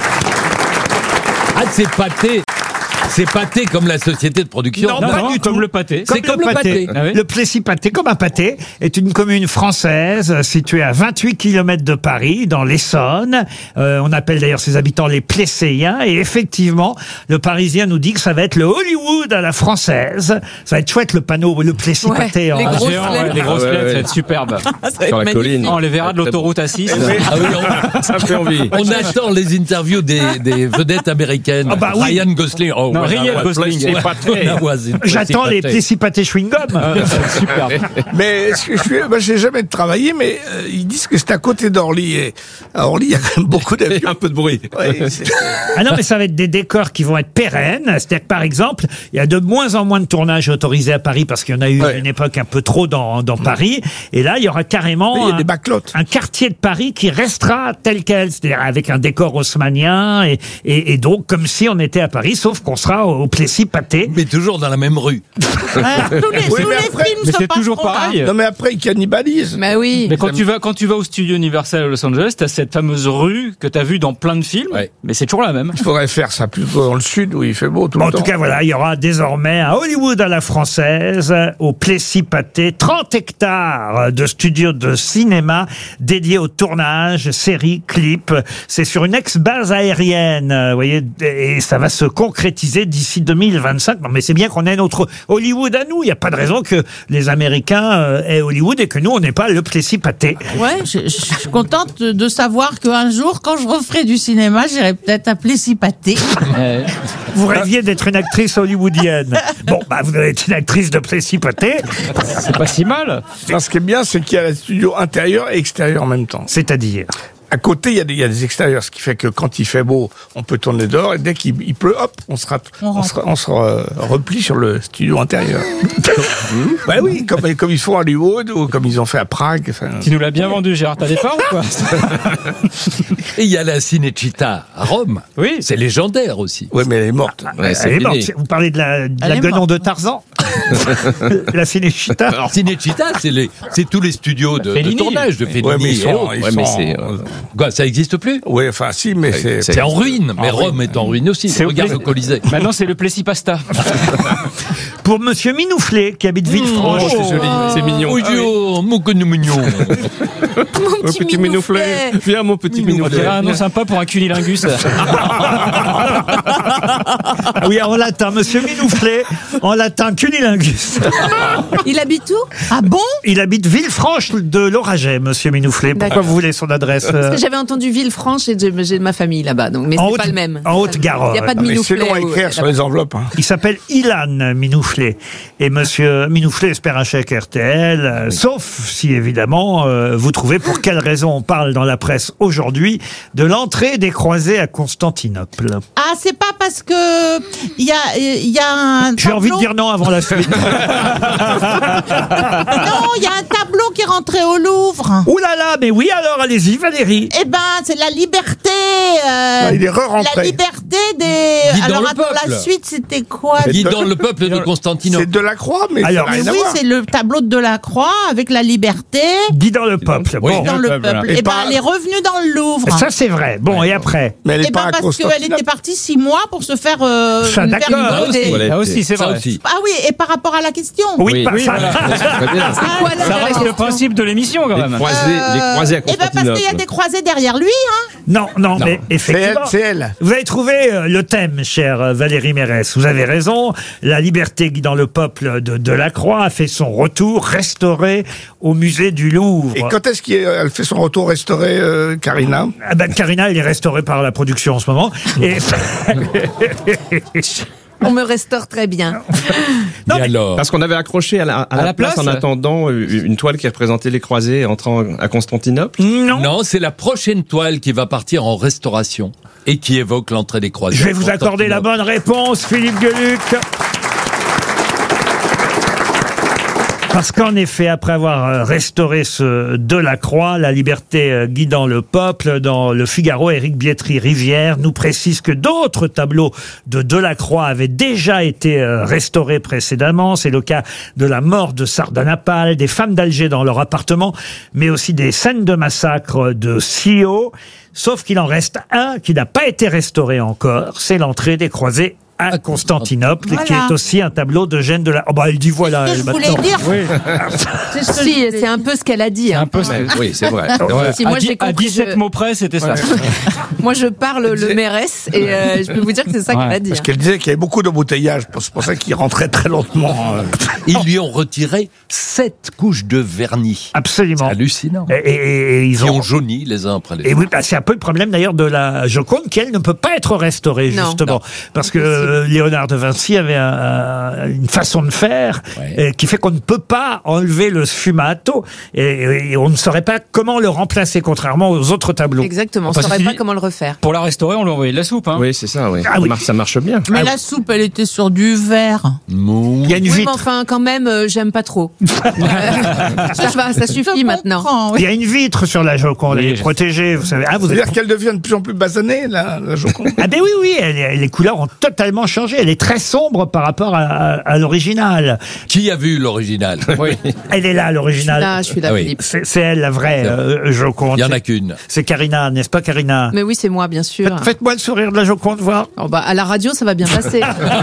Ah, c'est Pâté. C'est Pâté comme la société de production.
Non, pas du tout.
Comme le pâté.
C'est comme le pâté.
Ah oui.
Le Plessis-Pâté, comme un pâté, est une commune française située à 28 km de Paris, dans l'Essonne. On appelle d'ailleurs ses habitants les Plesséiens. Et effectivement, le Parisien nous dit que ça va être le Hollywood à la française. Ça va être chouette, le panneau, le Plessis-Pâté.
Ouais, les grosses
Géant,
lettres.
les grosses
Ah ouais,
lettres, ça va
ouais.
être superbe.
Ça va
Sur
être
la
magnifique.
colline.
On les verra de l'autoroute à 6.
Ah oui,
Ça fait envie.
on attend les interviews des vedettes américaines.
Ah bah oui.
Ryan Gosling. Oh,
Non,
voilà,
Ryan
ouais,
Gosling.
J'attends les Plessis-Pâté chewing-gum.
Superbe.
Mais ce que j'ai jamais travaillé, mais ils disent que c'est à côté d'Orly. Et à Orly, il y a quand même beaucoup d'avions.
Un peu de bruit.
Ouais, c'est-
Ah non, mais ça va être des décors qui vont être pérennes. C'est-à-dire que, par exemple, il y a de moins en moins de tournages autorisés à Paris parce qu'il y en a eu à une époque un peu trop dans Paris. Et là, il y aura carrément
il y a des backlots.
un quartier de Paris qui restera tel quel. C'est-à-dire avec un décor haussmannien et donc comme si on était à Paris, sauf qu'on sera au Plessis-Pâté.
Mais toujours dans la même rue.
Tous les films
Mais
se
c'est toujours
passeront là.
pareil.
Non, mais après, ils cannibalisent.
Bah oui.
Mais quand tu vas au studio Universal à Los Angeles, t'as cette fameuse rue que t'as vue dans plein de films, mais c'est toujours la même.
Il faudrait faire ça plutôt dans le sud où il fait beau tout
Bon,
le
en
temps.
tout cas, voilà, il y aura désormais à Hollywood à la française, au Plessis-Pâté, 30 hectares de studios de cinéma dédiés au tournage, séries, clips. C'est sur une ex-base aérienne, vous voyez, et ça va se concrétiser d'ici 2025. Non, mais c'est bien qu'on ait notre Hollywood à nous. Il n'y a pas de raison que les Américains aient Hollywood et que nous, on n'ait pas le Plessis-Pâté.
Ouais, je suis contente de savoir qu'un jour, quand je referai du cinéma, j'irai peut-être à Plessis-Pâté.
Vous rêviez d'être une actrice hollywoodienne. Bon, bah, vous allez être une actrice de Plessis-Pâté.
C'est pas si mal.
Non, ce qui est bien, c'est qu'il y a le studio intérieur et extérieur en même temps.
C'est-à-dire?
À côté, il y a des extérieurs, ce qui fait que quand il fait beau, on peut tourner dehors, et dès qu'il pleut, hop, on se replie sur le studio intérieur. Bah oui, comme ils font à Hollywood, ou comme ils ont fait à Prague. Enfin...
Tu nous l'as bien vendu, Gérard, t'as des parts ou quoi?
Et il y a la Cinecittà à Rome.
Oui.
C'est légendaire aussi.
Oui, mais elle est morte.
Elle est morte. Vous parlez de la guenon de Tarzan? La Cinecittà.
Alors Cinecittà, c'est tous les studios de tournage de Fellini.
Ouais, mais
Quoi, ça existe plus?
Oui, enfin si, mais
c'est en ruine. Mais Rome est en ruine aussi. Regarde le Colisée.
Maintenant, c'est le Plessis Pasta.
Pour Monsieur Minouflet, qui habite Villefranche.
C'est joli, c'est mignon.
Oh, mon connu mignon.
Mon petit Minouflet. Viens, mon petit
On dirait
Minouflet.
un nom sympa pour un cunilingus.
Ah oui, en latin, Monsieur Minouflet, en latin, cunilingus.
Il habite où?
Ah bon?
Il habite Villefranche de l'Oraget, Monsieur Minouflet. Pourquoi
D'accord.
vous voulez son adresse?
Parce que j'avais entendu Villefranche et j'ai de ma famille là-bas, donc mais c'est pas le même.
En Haute-Garonne.
Il n'y a pas de
mais c'est
Minouflet.
long à écrire sur les enveloppes. Hein.
Il s'appelle Ilan Minouflet. Et Monsieur Minouflet espère un chèque RTL, sauf si, évidemment, vous trouvez pour quelle raison on parle dans la presse aujourd'hui de l'entrée des croisés à Constantinople.
Ah, c'est pas parce que il y a un
J'ai envie de
tableau-
dire non avant la suite.
Non, il y a un tableau qui est rentré au Louvre.
Ouh là là, mais oui, alors allez-y, Valérie.
Eh ben, c'est la liberté.
il est re-rentré.
La liberté des.
Guide dans
Alors
le
attends, la
peuple.
suite, c'était quoi?
Guide dans le peuple de Constantinople.
C'est Delacroix, mais
Alors,
ça n'a
Mais
rien à
oui,
voir.
c'est le tableau de Delacroix avec la liberté.
Guy dans le peuple.
Oui.
Bon,
Dans le peuple.
Et
Et ben,
pas-
elle est revenue dans le Louvre.
ça c'est vrai. Bon, et après?
Mais elle
Eh
est pas
ben,
à
parce qu'elle
Constantinople.
était partie 6 mois pour se faire.
Ça,
faire
d'accord.
une
Ça
beauté.
aussi.
Ah aussi, c'est
Ça
vrai.
aussi.
Ah oui, et par rapport à la question.
Oui, pas ça.
C'est quoi
Ça reste le principe de l'émission quand même.
Les croisés à
Eh ben, parce
Constantinople.
qu'il y a des croisés derrière lui, hein.
Non, mais effectivement.
C'est elle.
Vous avez trouvé le thème, chère Valérie Mérès. Vous avez raison. La liberté guidant le peuple de Delacroix a fait son retour restauré au musée du Louvre.
Et quand est-ce qu'elle fait son retour restauré, Karina?
Ah ben, Karina, elle est restaurée par la production en ce moment. Et...
On me restaure très bien.
Non,
Et
mais-
alors
Parce qu'on avait accroché à la place en attendant une toile qui représentait les croisés entrant à Constantinople.
Non.
Non, c'est la prochaine toile qui va partir en restauration et qui évoque l'entrée des croisés.
Je vais
à
vous accorder la bonne réponse, Philippe Gueluc. Parce qu'en effet, après avoir restauré ce Delacroix, la liberté guidant le peuple, dans le Figaro, Éric Bietri-Rivière nous précise que d'autres tableaux de Delacroix avaient déjà été restaurés précédemment. C'est le cas de la mort de Sardanapale, des femmes d'Alger dans leur appartement, mais aussi des scènes de massacre de Scio. Sauf qu'il en reste un qui n'a pas été restauré encore, c'est l'entrée des croisés à Constantinople,
Voilà.
qui est aussi un tableau d'Eugène Delacroix. Oh bah, elle dit voilà.
C'est ce que
elle,
je voulais
maintenant.
dire.
Si, c'est un peu ce qu'elle a dit. hein.
Oui, c'est vrai.
Si, moi, j'ai
À
compris
17
que-
mots près, c'était ça.
Moi, je parle le mairesse et je peux vous dire que c'est ça qu'elle a dit.
Parce
hein.
qu'elle disait qu'il y avait beaucoup d'embouteillages. C'est pour ça qu'il rentrait très lentement.
Ils lui ont retiré 7 couches de vernis.
Absolument.
C'est hallucinant.
Et ils
Qui
ont
ont jauni les uns après les
Et
autres.
oui, bah, c'est un peu le problème d'ailleurs de la Joconde, qui elle ne peut pas être restaurée,
Non.
justement.
Non.
Parce que Léonard de Vinci avait une façon de faire qui fait qu'on ne peut pas enlever le sfumato et on ne saurait pas comment le remplacer, contrairement aux autres tableaux.
Exactement, on
Enfin,
ne saurait
ceci
pas
dit-
comment le refaire.
Pour la restaurer, on lui a envoyé de la soupe. Hein.
Oui, c'est ça, oui.
Ah oui.
Ça marche bien.
Mais la soupe, elle était sur du verre.
Il y a une
Oui, mais
vitre.
enfin, quand même, j'aime pas trop. Ça suffit maintenant.
Il y a une vitre sur la Joconde, elle est protégée, vous savez. Ah, vous
C'est-à-dire qu'elle devient de plus en plus basanée, la Joconde.
Ah ben oui, les couleurs ont totalement changé. Elle est très sombre par rapport à l'original.
Qui a vu l'original? Oui.
Elle est là, l'original.
Je suis là,
Ah oui.
Philippe.
C'est elle, la vraie Joconde.
Il n'y en a qu'une.
C'est Karina, n'est-ce pas, Karina?
Mais oui, c'est moi, bien sûr.
Faites-moi le sourire de la Joconde, voir.
Oh, bah, à la radio, ça va bien passer.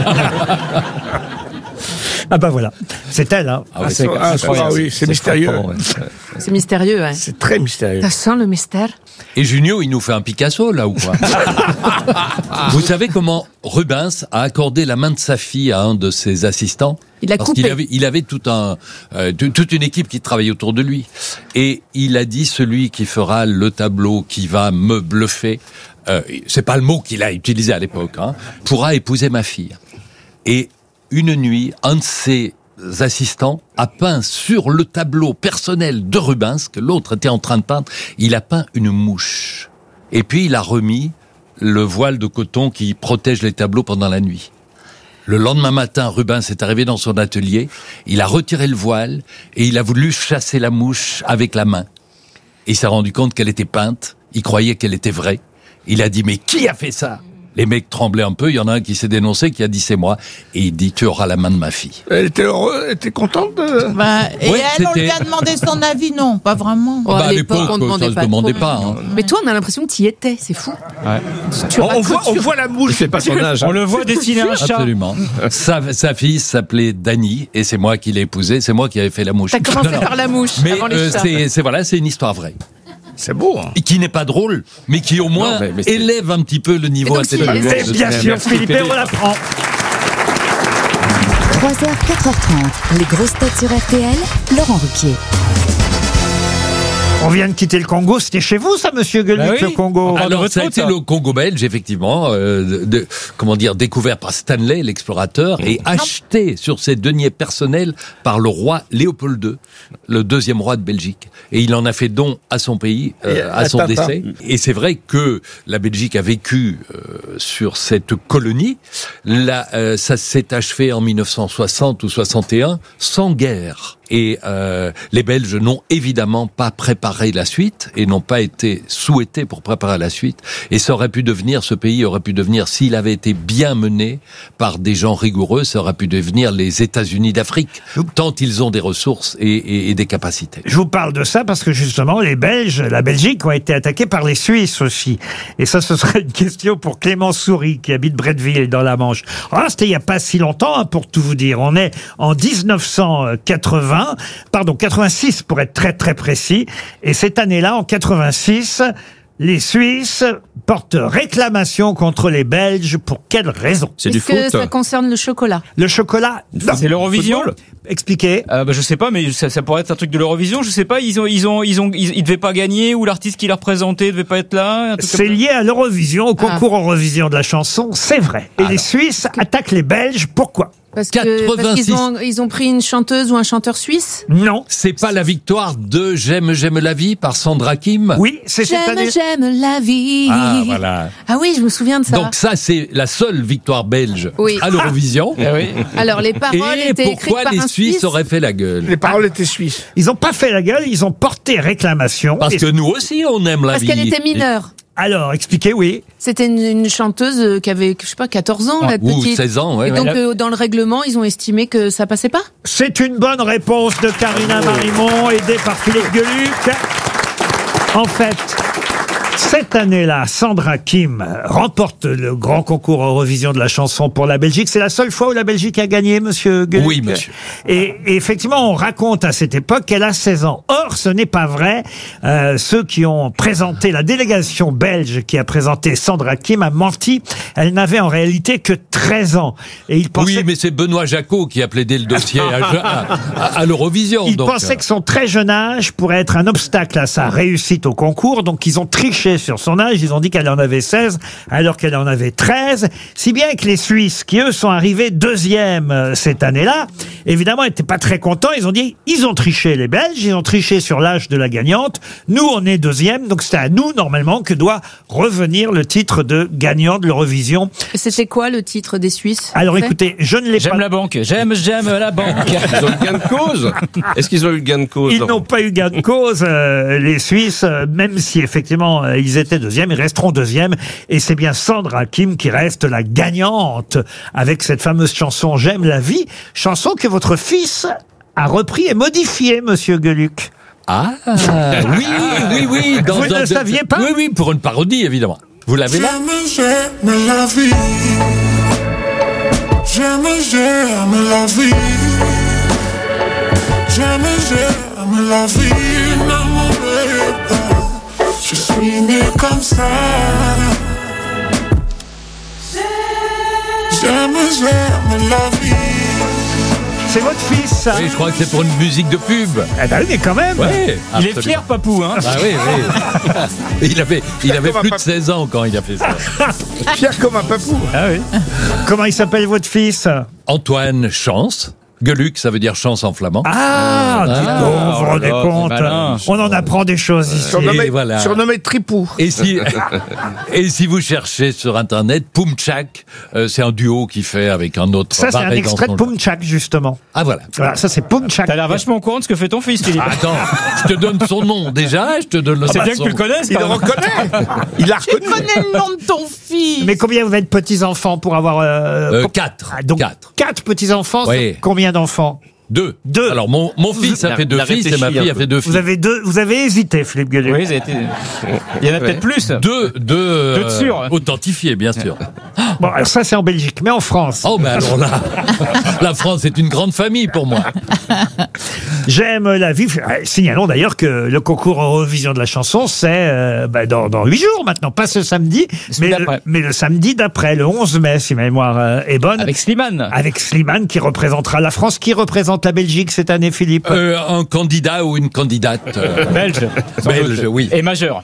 Ah bah voilà, c'est elle. Hein.
Ah, oui, c'est mystérieux.
C'est mystérieux, ouais.
C'est très mystérieux.
Ça sent le mystère.
Et Junio, il nous fait un Picasso, là, ou quoi? Vous savez comment Rubens a accordé la main de sa fille à un de ses assistants?
Il a
Parce
coupé.
qu'il avait toute une équipe qui travaillait autour de lui. Et il a dit, celui qui fera le tableau qui va me bluffer, c'est pas le mot qu'il a utilisé à l'époque, hein, pourra épouser ma fille. Et une nuit, un de ses assistants, a peint sur le tableau personnel de Rubens, que l'autre était en train de peindre, il a peint une mouche. Et puis il a remis le voile de coton qui protège les tableaux pendant la nuit. Le lendemain matin, Rubens est arrivé dans son atelier, il a retiré le voile et il a voulu chasser la mouche avec la main. Et il s'est rendu compte qu'elle était peinte, il croyait qu'elle était vraie. Il a dit, mais qui a fait ça ? Les mecs tremblaient un peu, il y en a un qui s'est dénoncé, qui a dit c'est moi, et il dit tu auras la main de ma fille.
Elle était heureuse, elle était contente de...
Et elle, on lui a demandé son avis, non, pas vraiment.
À l'époque, on ne demandait pas. Hein.
Mais toi, on a l'impression que tu y étais, c'est fou.
Ouais. On voit la mouche,
c'est pas son âge.
On le voit dessiner un chat.
Absolument. Sa fille s'appelait Dany, et c'est moi qui l'ai épousée, c'est moi qui avais fait la mouche.
T'as commencé par la mouche,
mais
avant les chats.
c'est une histoire vraie.
C'est beau. Hein.
Et qui n'est pas drôle, mais qui au moins élève un petit peu le niveau intellectuel.
Et bien sûr, Philippe, on l'apprend.
3h, 4h30, les grosses têtes sur RTL, Laurent Ruquier.
On vient de quitter le Congo, c'était chez vous ça, monsieur Gueluc, le Congo?
Alors ça a été le Congo belge, effectivement, découvert par Stanley, l'explorateur, et acheté sur ses deniers personnels par le roi Léopold II, le deuxième roi de Belgique. Et il en a fait don à son pays, à son décès. Et c'est vrai que la Belgique a vécu sur cette colonie. Ça s'est achevé en 1960 ou 61, sans guerre. Et les Belges n'ont évidemment pas préparé la suite et n'ont pas été souhaités pour préparer la suite. Et ce pays aurait pu devenir, s'il avait été bien mené par des gens rigoureux, ça aurait pu devenir les États-Unis d'Afrique, tant ils ont des ressources et des capacités.
Je vous parle de ça parce que justement, la Belgique ont été attaqués par les Suisses aussi. Et ça, ce serait une question pour Clément Souris, qui habite Bretteville, dans la Manche. Alors là, c'était il n'y a pas si longtemps, pour tout vous dire. On est en 86 pour être très très précis. Et cette année-là, en 86, les Suisses portent réclamation contre les Belges. Pour quelle raison?
C'est du foot. Est-ce que ça concerne le chocolat?
Le chocolat?
C'est l'Eurovision?
Expliquez.
Je sais pas, mais ça pourrait être un truc de l'Eurovision. Je sais pas. Ils devaient pas gagner, ou l'artiste qui les représentait devait pas être là.
C'est lié à l'Eurovision, au concours Eurovision de la chanson. C'est vrai. Et les Suisses attaquent les Belges. Pourquoi?
Parce qu'ils ont pris une chanteuse ou un chanteur suisse?
Non.
C'est pas la victoire de J'aime la vie par Sandra Kim?
Oui, c'est cette année.
J'aime la vie.
Ah, voilà.
Ah oui, je me souviens de ça.
Donc ça, c'est la seule victoire belge à l'Eurovision.
Alors, les paroles étaient écrites par un Suisse.
Pourquoi les Suisses auraient fait la gueule?
Les paroles étaient suisses.
Ils n'ont pas fait la gueule, ils ont porté réclamation.
Parce que nous aussi, on aime la vie.
Parce qu'elle était mineure.
Alors, expliquez, oui.
C'était une chanteuse qui avait, 14 ans, la petite.
Ou 16 ans, ouais.
Et donc, dans le règlement, ils ont estimé que ça passait pas?
C'est une bonne réponse de Karina Marimont, aidée par Philippe Gueluc. En fait, cette année-là, Sandra Kim remporte le grand concours Eurovision de la chanson pour la Belgique. C'est la seule fois où la Belgique a gagné, monsieur Gueluc.
Oui, monsieur.
Et effectivement, on raconte à cette époque qu'elle a 16 ans. Or, ce n'est pas vrai. Ceux qui ont présenté, la délégation belge qui a présenté Sandra Kim a menti. Elle n'avait en réalité que 13 ans. Et il pensait...
Oui, mais c'est Benoît Jacot qui a plaidé le dossier à l'Eurovision.
Il pensait que son très jeune âge pourrait être un obstacle à sa réussite au concours. Donc, ils ont triché sur son âge. Ils ont dit qu'elle en avait 16 alors qu'elle en avait 13. Si bien que les Suisses, qui eux sont arrivés deuxième cette année-là, évidemment n'étaient pas très contents. Ils ont dit, ils ont triché les Belges, ils ont triché sur l'âge de la gagnante. Nous, on est deuxième, donc c'est à nous, normalement, que doit revenir le titre de gagnant de l'Eurovision.
C'était quoi le titre des Suisses?
Alors écoutez, je ne l'ai pas...
J'aime la banque, j'aime la banque.
Ils ont eu gain de cause? Est-ce qu'ils ont eu gain de cause?
Ils n'ont pas eu gain de cause, les Suisses, même si effectivement ils étaient deuxième, ils resteront deuxième. Et c'est bien Sandra Kim qui reste la gagnante avec cette fameuse chanson J'aime la vie, chanson que votre fils a repris et modifiée, monsieur Gueluc.
Ah, oui.
Vous ne le saviez pas?
Oui, pour une parodie, évidemment. Vous l'avez là?
J'aime la vie. J'aime la vie. J'aime la vie. Je suis né comme ça. J'aime la vie.
C'est votre fils, ça?
Oui, je crois que c'est pour une musique de pub.
Ah bah oui, mais quand même.
Ouais,
il est fier, papou, hein.
Ah oui. Il avait plus de 16 ans quand il a fait ça.
Fier comme un papou.
Ah oui. Comment il s'appelle votre fils?
Antoine Chance. Geluck, ça veut dire chance en flamand.
Ah, dites donc, vous vous rendez compte. On en apprend des choses ici.
Surnommé Tripou.
Et si vous cherchez sur Internet, Pumchak, c'est un duo qui fait avec un autre.
Ça, c'est un extrait de Pumchak, justement.
Ah, voilà.
Voilà, ça, c'est Pumchak.
T'as l'air vachement au courant de ce que fait ton fils, Philippe.
Attends, je te donne son nom déjà, je te donne le
C'est bien que tu le connaisses.
Il le reconnaît. Il l'a reconnu.
Tu connais le nom de ton fils.
Mais combien vous êtes petits-enfants pour avoir...
4.
Donc, 4 petits-enfants,
Oui.
combien d'enfants?
2.
Deux.
Alors, mon fils a fait 2 fils et ma fille a fait 2 filles.
Vous avez hésité, Philippe Gueluc.
Oui, il y en a peut-être plus.
Deux
de sûr.
Authentifiés, bien sûr.
Bon, alors ça, c'est en Belgique, mais en France.
Oh, mais alors là, la France est une grande famille pour moi.
J'aime la vie. Signalons d'ailleurs que le concours Eurovision de la chanson, c'est dans 8 jours maintenant, pas ce samedi, mais le samedi d'après, le 11 mai, si ma mémoire est bonne.
Avec Slimane.
Avec Slimane qui représentera la France, qui représente la Belgique cette année, Philippe.
Un candidat ou une candidate
belge.
Belge, oui.
Et majeur.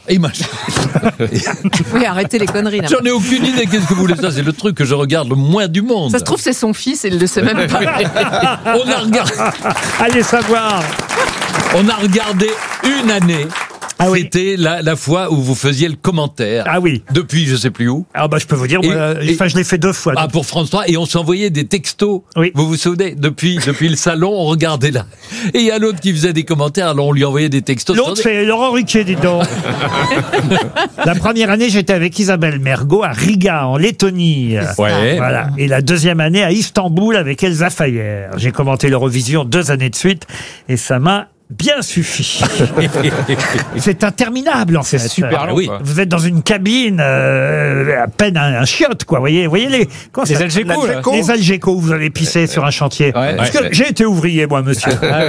Oui, arrêtez les conneries. Là.
J'en ai aucune idée. Qu'est-ce que vous voulez ça? C'est le truc que je regarde le moins du monde.
Ça se trouve, c'est son fils et il ne le sait même pas.
On a regardé.
Allez savoir.
On a regardé une année.
Ah oui.
C'était la fois où vous faisiez le commentaire.
Ah oui.
Depuis je sais plus où.
Ah bah je peux vous dire, je l'ai fait 2 fois.
Ah, pour France 3, et on s'envoyait des textos.
Oui.
Vous vous souvenez, depuis le salon, on regardait là. Et il y a l'autre qui faisait des commentaires, alors on lui envoyait des textos.
L'autre, c'est Laurent Ruquier, dis donc. La première année, j'étais avec Isabelle Mergo à Riga, en Lettonie.
Ouais.
Voilà. Et la deuxième année à Istanbul avec Elsa Fayer. J'ai commenté l'Eurovision 2 années de suite et ça m'a bien suffi. C'est interminable en fait.
C'est super long.
Oui.
Vous êtes dans une cabine, à peine un chiotte, quoi. Vous voyez
Les Algeco, là.
Les Algeco où vous avez pissé sur un chantier.
Ouais.
Parce que j'ai été ouvrier, moi, monsieur.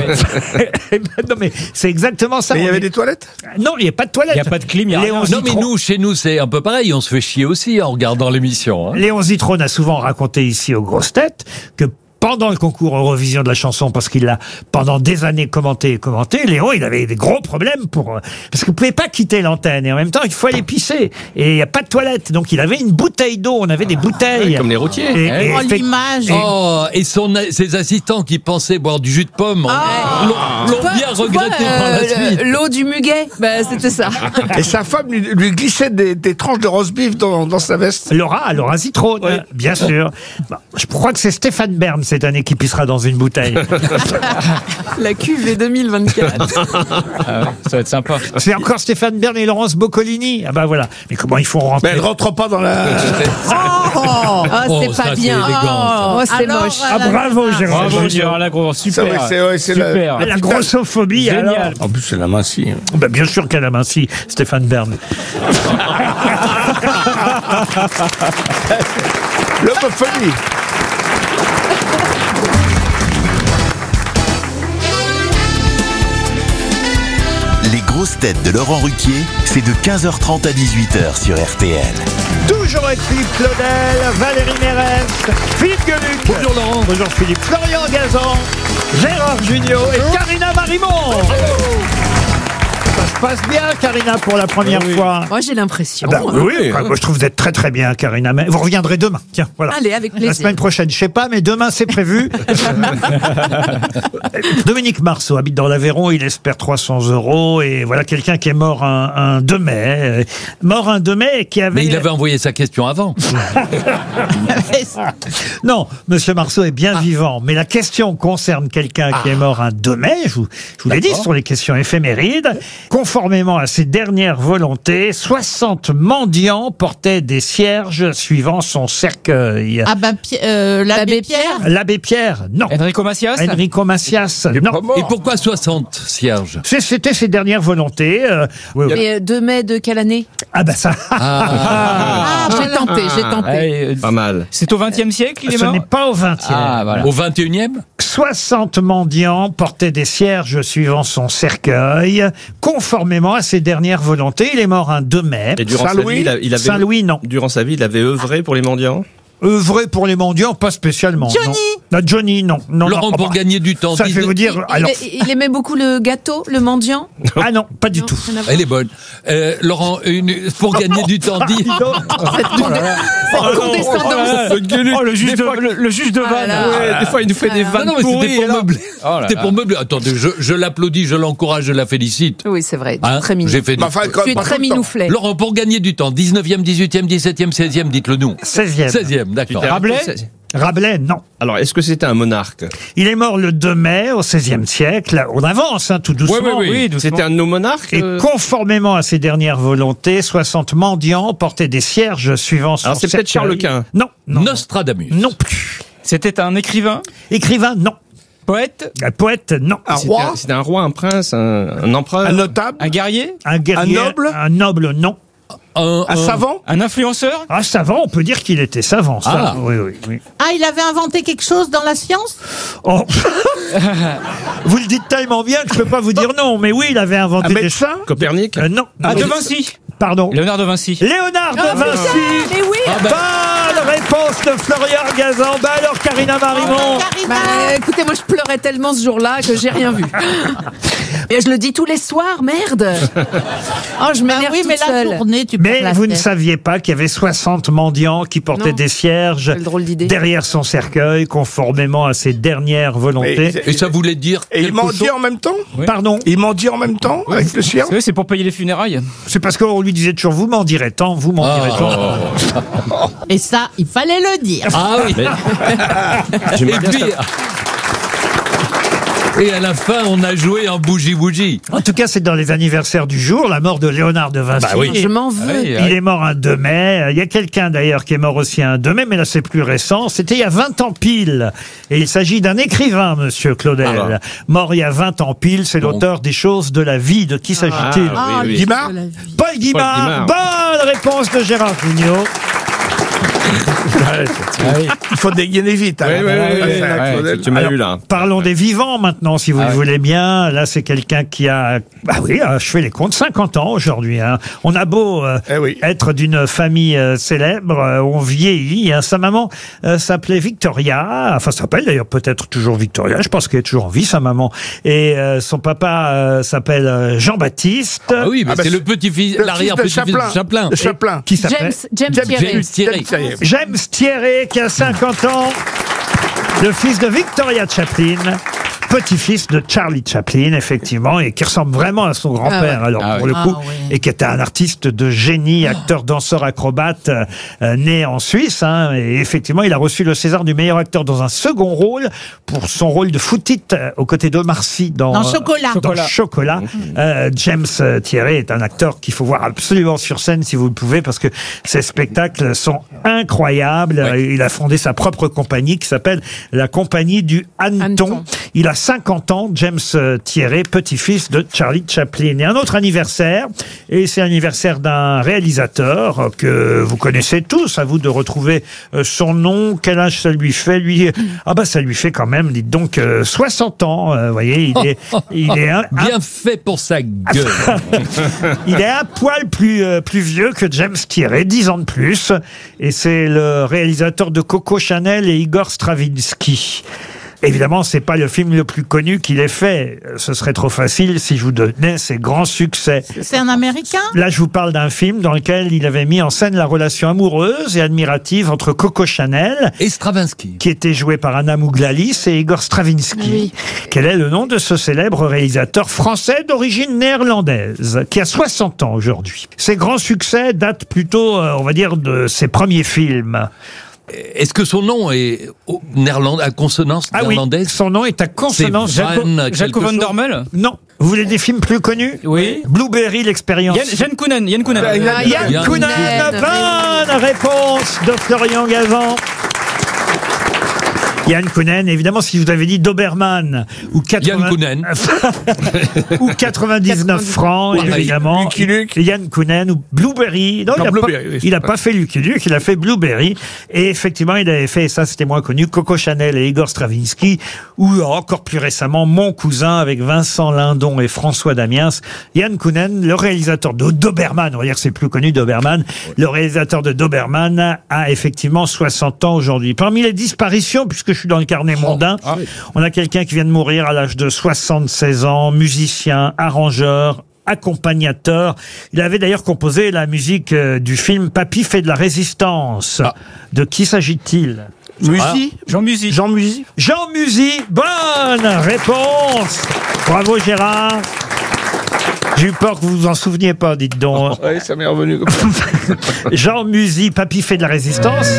Non, mais c'est exactement ça.
Mais il y avait des toilettes?
Non, il n'y a pas de toilettes.
Il n'y a pas de clim, il y a rien.
Non, mais chez nous, c'est un peu pareil. On se fait chier aussi en regardant l'émission. Hein.
Léon Zitrone a souvent raconté ici aux grosses têtes que pendant le concours Eurovision de la chanson, parce qu'il l'a pendant des années commenté, Léon, il avait des gros problèmes parce que vous pouvez pas quitter l'antenne et en même temps il faut aller pisser et il n'y a pas de toilette, donc il avait une bouteille d'eau, on avait des bouteilles.
Comme les routiers.
L'image.
Et ses assistants qui pensaient boire du jus de pomme l'ont bien regretté par la suite.
L'eau du muguet, c'était ça.
Et sa femme lui glissait des tranches de roast beef dans sa veste.
Laura Zitrone, bien sûr. Bon, je crois que c'est Stéphane Bern cette année qui pissera dans une bouteille.
La cuvée 2024.
Ça va être sympa.
C'est encore Stéphane Bern et Laurence Boccolini. Ah bah voilà. Mais comment ils font rentrer?
Mais elle rentre pas dans la...
c'est
ça,
pas
c'est
bien.
élégant,
C'est
Alors,
moche.
Ah bravo Gérard.
Bravo, Gérard Lagros. Super.
C'est
Super.
La grossophobie.
Génial.
Alors.
En plus, c'est la mincie.
Bah, bien sûr qu'elle a minci, Stéphane Bern.
L'homophobie.
Les grosses têtes de Laurent Ruquier, c'est de 15h30 à 18h sur RTL.
Toujours avec Philippe Claudel, Valérie Mérès, Philippe Gueluc.
Bonjour Laurent.
Bonjour Philippe. Florian Gazan, Gérard Junior et Karina Marimont. Ça se passe bien, Karina, pour la première fois.
Moi, j'ai l'impression.
Oui, moi je trouve que vous êtes très très bien, Karina. Mais vous reviendrez demain. Tiens, voilà.
Allez, avec plaisir.
La semaine prochaine, je sais pas, mais demain c'est prévu. Dominique Marceau habite dans l'Aveyron, il espère 300 € et voilà quelqu'un qui est mort un 2 mai. Mort un 2 mai et qui avait...
Mais il avait envoyé sa question avant.
Non, Monsieur Marceau est bien vivant, mais la question concerne quelqu'un qui est mort un 2 mai, je vous l'ai dit, ce sont les questions éphémérides. Conformément à ses dernières volontés, 60 mendiants portaient des cierges suivant son cercueil.
Ah bah, l'abbé Pierre.
L'abbé Pierre, non.
Enrico Macias.
Enrico Macias, non.
Et pourquoi 60 cierges?
C'était ses dernières volontés.
Et 2 mai de quelle année?
Ah bah ça.
J'ai tenté.
Pas mal.
C'est au XXe siècle qu'il est
Ce
mort?
n'est pas au 20e.
Ah, voilà.
Au 21e?
60 mendiants portaient des cierges suivant son cercueil, conformément à ses dernières volontés. Il est mort un 2 mai.
Et durant sa vie, il avait...
Saint-Louis, non.
Durant sa vie, il avait œuvré pour les mendiants?
Œuvrer pour les mendiants, pas spécialement.
Johnny.
Non, Johnny, non.
Laurent, pour gagner du temps.
Ça, je vais vous dire... Alors...
Il aimait beaucoup le gâteau, le mendiant?
Ah non, pas du tout.
Elle est bonne. Laurent, pour gagner du temps,
Cette condescendance.
Le juge de vanne.
Ouais, des fois, il nous fait des vannes
Non, mais
pourries.
c'était pour meubler.
Oh là
C'était
là.
pour meubler. Attendez, je l'applaudis, je l'encourage, je la félicite.
Oui, c'est vrai.
Hein,
Très mignon.
j'ai fait du-
Tu es très minouflet.
Laurent, pour gagner du temps, 19e, 18e, 17e, 16e, dites-le nous.
16e.
16e, d'accord.
Rabelais, non.
Alors, est-ce que c'était un monarque?
Il est mort le 2 mai au XVIe siècle. On avance, tout doucement.
Oui, c'était un de nos monarques.
Et conformément à ses dernières volontés, 60 mendiants portaient des cierges suivant son
Alors, c'est peut-être
cercueil.
Charles Quint.
Non.
Nostradamus.
Non plus.
C'était un écrivain.
Écrivain, non.
Poète.
Poète, non.
C'était un roi, un prince, un empereur.
Un notable.
Un guerrier.
Un guerrier.
Un noble.
Un noble, non.
Un savant.
Un influenceur.
Un savant, on peut dire qu'il était savant, ça.
Ah.
Oui.
Ah, il avait inventé quelque chose dans la science?
Oh. Vous le dites tellement bien que je peux pas vous dire non, mais oui, il avait inventé
Un médecin.
Copernic.
Non.
Ah, De Vinci.
Pardon.
Léonard de Vinci.
Léonard de Vinci.
Mais oui.
Bonne réponse de Florian Gazan. Bah alors, Karina Marimont.
Écoutez, moi je pleurais tellement ce jour-là que j'ai rien vu. Et je le dis tous les soirs, merde. Oh, je m'énerve
oui, mais
toute
la
seule.
journée, tu
Mais
perds la
vous ne
tête.
saviez pas qu'il y avait 60 mendiants qui portaient
Non.
des cierges
Quelle drôle d'idée.
derrière son cercueil, conformément à ses dernières volontés.
Mais-
Et ça voulait dire
Et il
quelque
mendie
chose
en même temps.
Pardon.
Il mendie en même temps avec le cierge.
Oui, c'est pour payer les funérailles.
C'est parce qu'on lui disait toujours, vous m'en direz tant, vous m'en direz tant.
Et ça, il fallait le dire.
Ah oui. Et puis. Et à la fin, on a joué en bougie-bougie.
En tout cas, c'est dans les anniversaires du jour, la mort de Léonard de Vinci.
Bah oui.
Je m'en veux.
Il est mort un 2 mai. Il y a quelqu'un d'ailleurs qui est mort aussi un 2 mai, mais là c'est plus récent. C'était il y a 20 ans pile. Et il s'agit d'un écrivain, monsieur Claudel.
Alors.
Mort il y a 20 ans pile. C'est l'auteur des choses de la vie. De qui s'agit-il
Ah, oui, oui.
Guimard.
Paul Guimard. Bonne réponse de Gérard Jugnot.
Il faut dégainer vite. hein. Claudel.
Tu m'as
Alors,
eu là.
Parlons des vivants maintenant, si vous le voulez bien. Là, c'est quelqu'un qui a, je fais les comptes, 50 ans aujourd'hui. Hein. On a beau être d'une famille célèbre, on vieillit. Hein. Sa maman s'appelait Victoria, enfin s'appelle d'ailleurs peut-être toujours Victoria. Je pense qu'elle est toujours en vie, sa maman. Et son papa s'appelle Jean-Baptiste.
Ah oui, mais c'est le petit-fils, l'arrière-petit-fils de Chaplin.
De Chaplin.
Qui s'appelle
James Thierry.
James Thierry, qui a 50 ans, le fils de Victoria Chaplin, petit-fils de Charlie Chaplin, effectivement, et qui ressemble vraiment à son grand-père, alors pour le coup, et qui était un artiste de génie, acteur, danseur, acrobate, né en Suisse, hein, et effectivement, il a reçu le César du meilleur acteur dans un second rôle pour son rôle de Footit aux côtés d'Omar Sy dans
Chocolat.
Dans Chocolat. James Thierry est un acteur qu'il faut voir absolument sur scène si vous le pouvez, parce que ses spectacles sont incroyables. Il a fondé sa propre compagnie qui s'appelle la Compagnie du Hanneton. Il a 50 ans, James Thierry, petit-fils de Charlie Chaplin. Et un autre anniversaire, et c'est l'anniversaire d'un réalisateur que vous connaissez tous, à vous de retrouver son nom. Quel âge ça lui fait, lui? Ah bah ça lui fait quand même, dites donc, 60 ans. Vous voyez, il est
bien fait pour sa gueule.
Il est un poil plus vieux que James Thierry, 10 ans de plus. Et c'est le réalisateur de Coco Chanel et Igor Stravinsky. Évidemment, c'est pas le film le plus connu qu'il ait fait. Ce serait trop facile si je vous donnais ses grands succès.
C'est un Américain?
Là, je vous parle d'un film dans lequel il avait mis en scène la relation amoureuse et admirative entre Coco Chanel
et Stravinsky,
qui était joué par Anna Mouglalis, et Igor Stravinsky.
Oui.
Quel est le nom de ce célèbre réalisateur français d'origine néerlandaise, qui a 60 ans aujourd'hui? Ses grands succès datent plutôt, on va dire, de ses premiers films.
Est-ce que son nom est à consonance néerlandaise?
Oui, son nom est à consonance.
Jaco van Dormel?
Non. Vous voulez des films plus connus?
Oui.
Blueberry, l'expérience.
Yann Kounen.
Yann Kounen. Bonne réponse de Florian Gazan. Yann Kounen, évidemment, si je vous avez dit Doberman ou 99 francs, évidemment.
Lucky Luke.
Yann Kounen ou Blueberry. Non, il n'a pas fait Lucky Luke, il a fait Blueberry. Et effectivement, il avait fait, et ça c'était moins connu, Coco Chanel et Igor Stravinsky, ou encore plus récemment, Mon cousin avec Vincent Lindon et François Damiens. Yann Kounen, le réalisateur de Doberman, on va dire que c'est plus connu, Doberman. Le réalisateur de Doberman a effectivement 60 ans aujourd'hui. Parmi les disparitions, puisque je suis dans le carnet mondain, on a quelqu'un qui vient de mourir à l'âge de 76 ans, musicien, arrangeur, accompagnateur. Il avait d'ailleurs composé la musique du film Papy fait de la résistance. De qui s'agit-il?
Musy.
Jean Musy.
Jean Musy. Jean Musy, bonne réponse. Bravo Gérard. J'ai eu peur que vous vous en souveniez pas, dites donc.
Oui, ça m'est revenu comme ça.
Jean Musy, Papy fait de la résistance.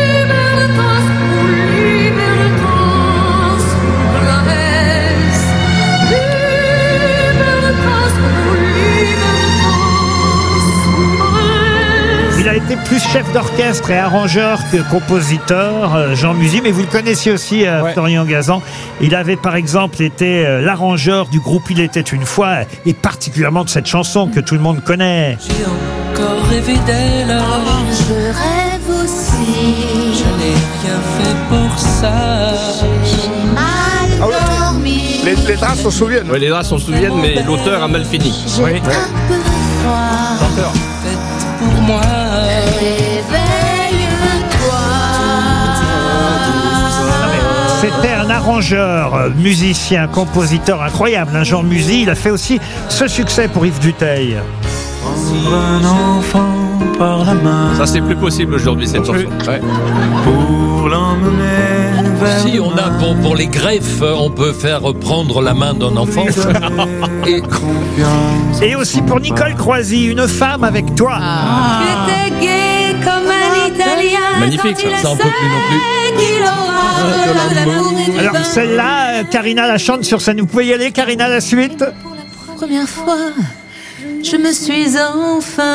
Il a été plus chef d'orchestre et arrangeur que compositeur, Jean Musy, mais vous le connaissiez aussi, Florian Gazan. Il avait par exemple été l'arrangeur du groupe Il était une fois, et particulièrement de cette chanson que tout le monde connaît.
J'ai encore rêvé d'elle.
Je rêve aussi.
Je n'ai rien fait pour ça.
J'ai mal dormi.
Les draps s'en souviennent.
Oui, les draps s'en souviennent, mais l'auteur a mal fini.
J'ai un peu froid.
Pour moi.
C'était un arrangeur, musicien, compositeur incroyable, Jean Musy. Il a fait aussi ce succès pour Yves Duteil.
Un enfant par la main.
Ça, c'est plus possible aujourd'hui, cette chanson. Ouais.
Pour l'emmener vers.
Si on a pour les greffes, on peut faire prendre la main d'un enfant.
Et aussi pour Nicole Croisy, Une femme avec toi.
Tu étais gai comme un Italien.
Magnifique,
ça on peut plus non plus.
Alors celle-là, Karina la chante sur scène. Vous pouvez y aller, Karina, la suite?
Première fois, je me suis enfin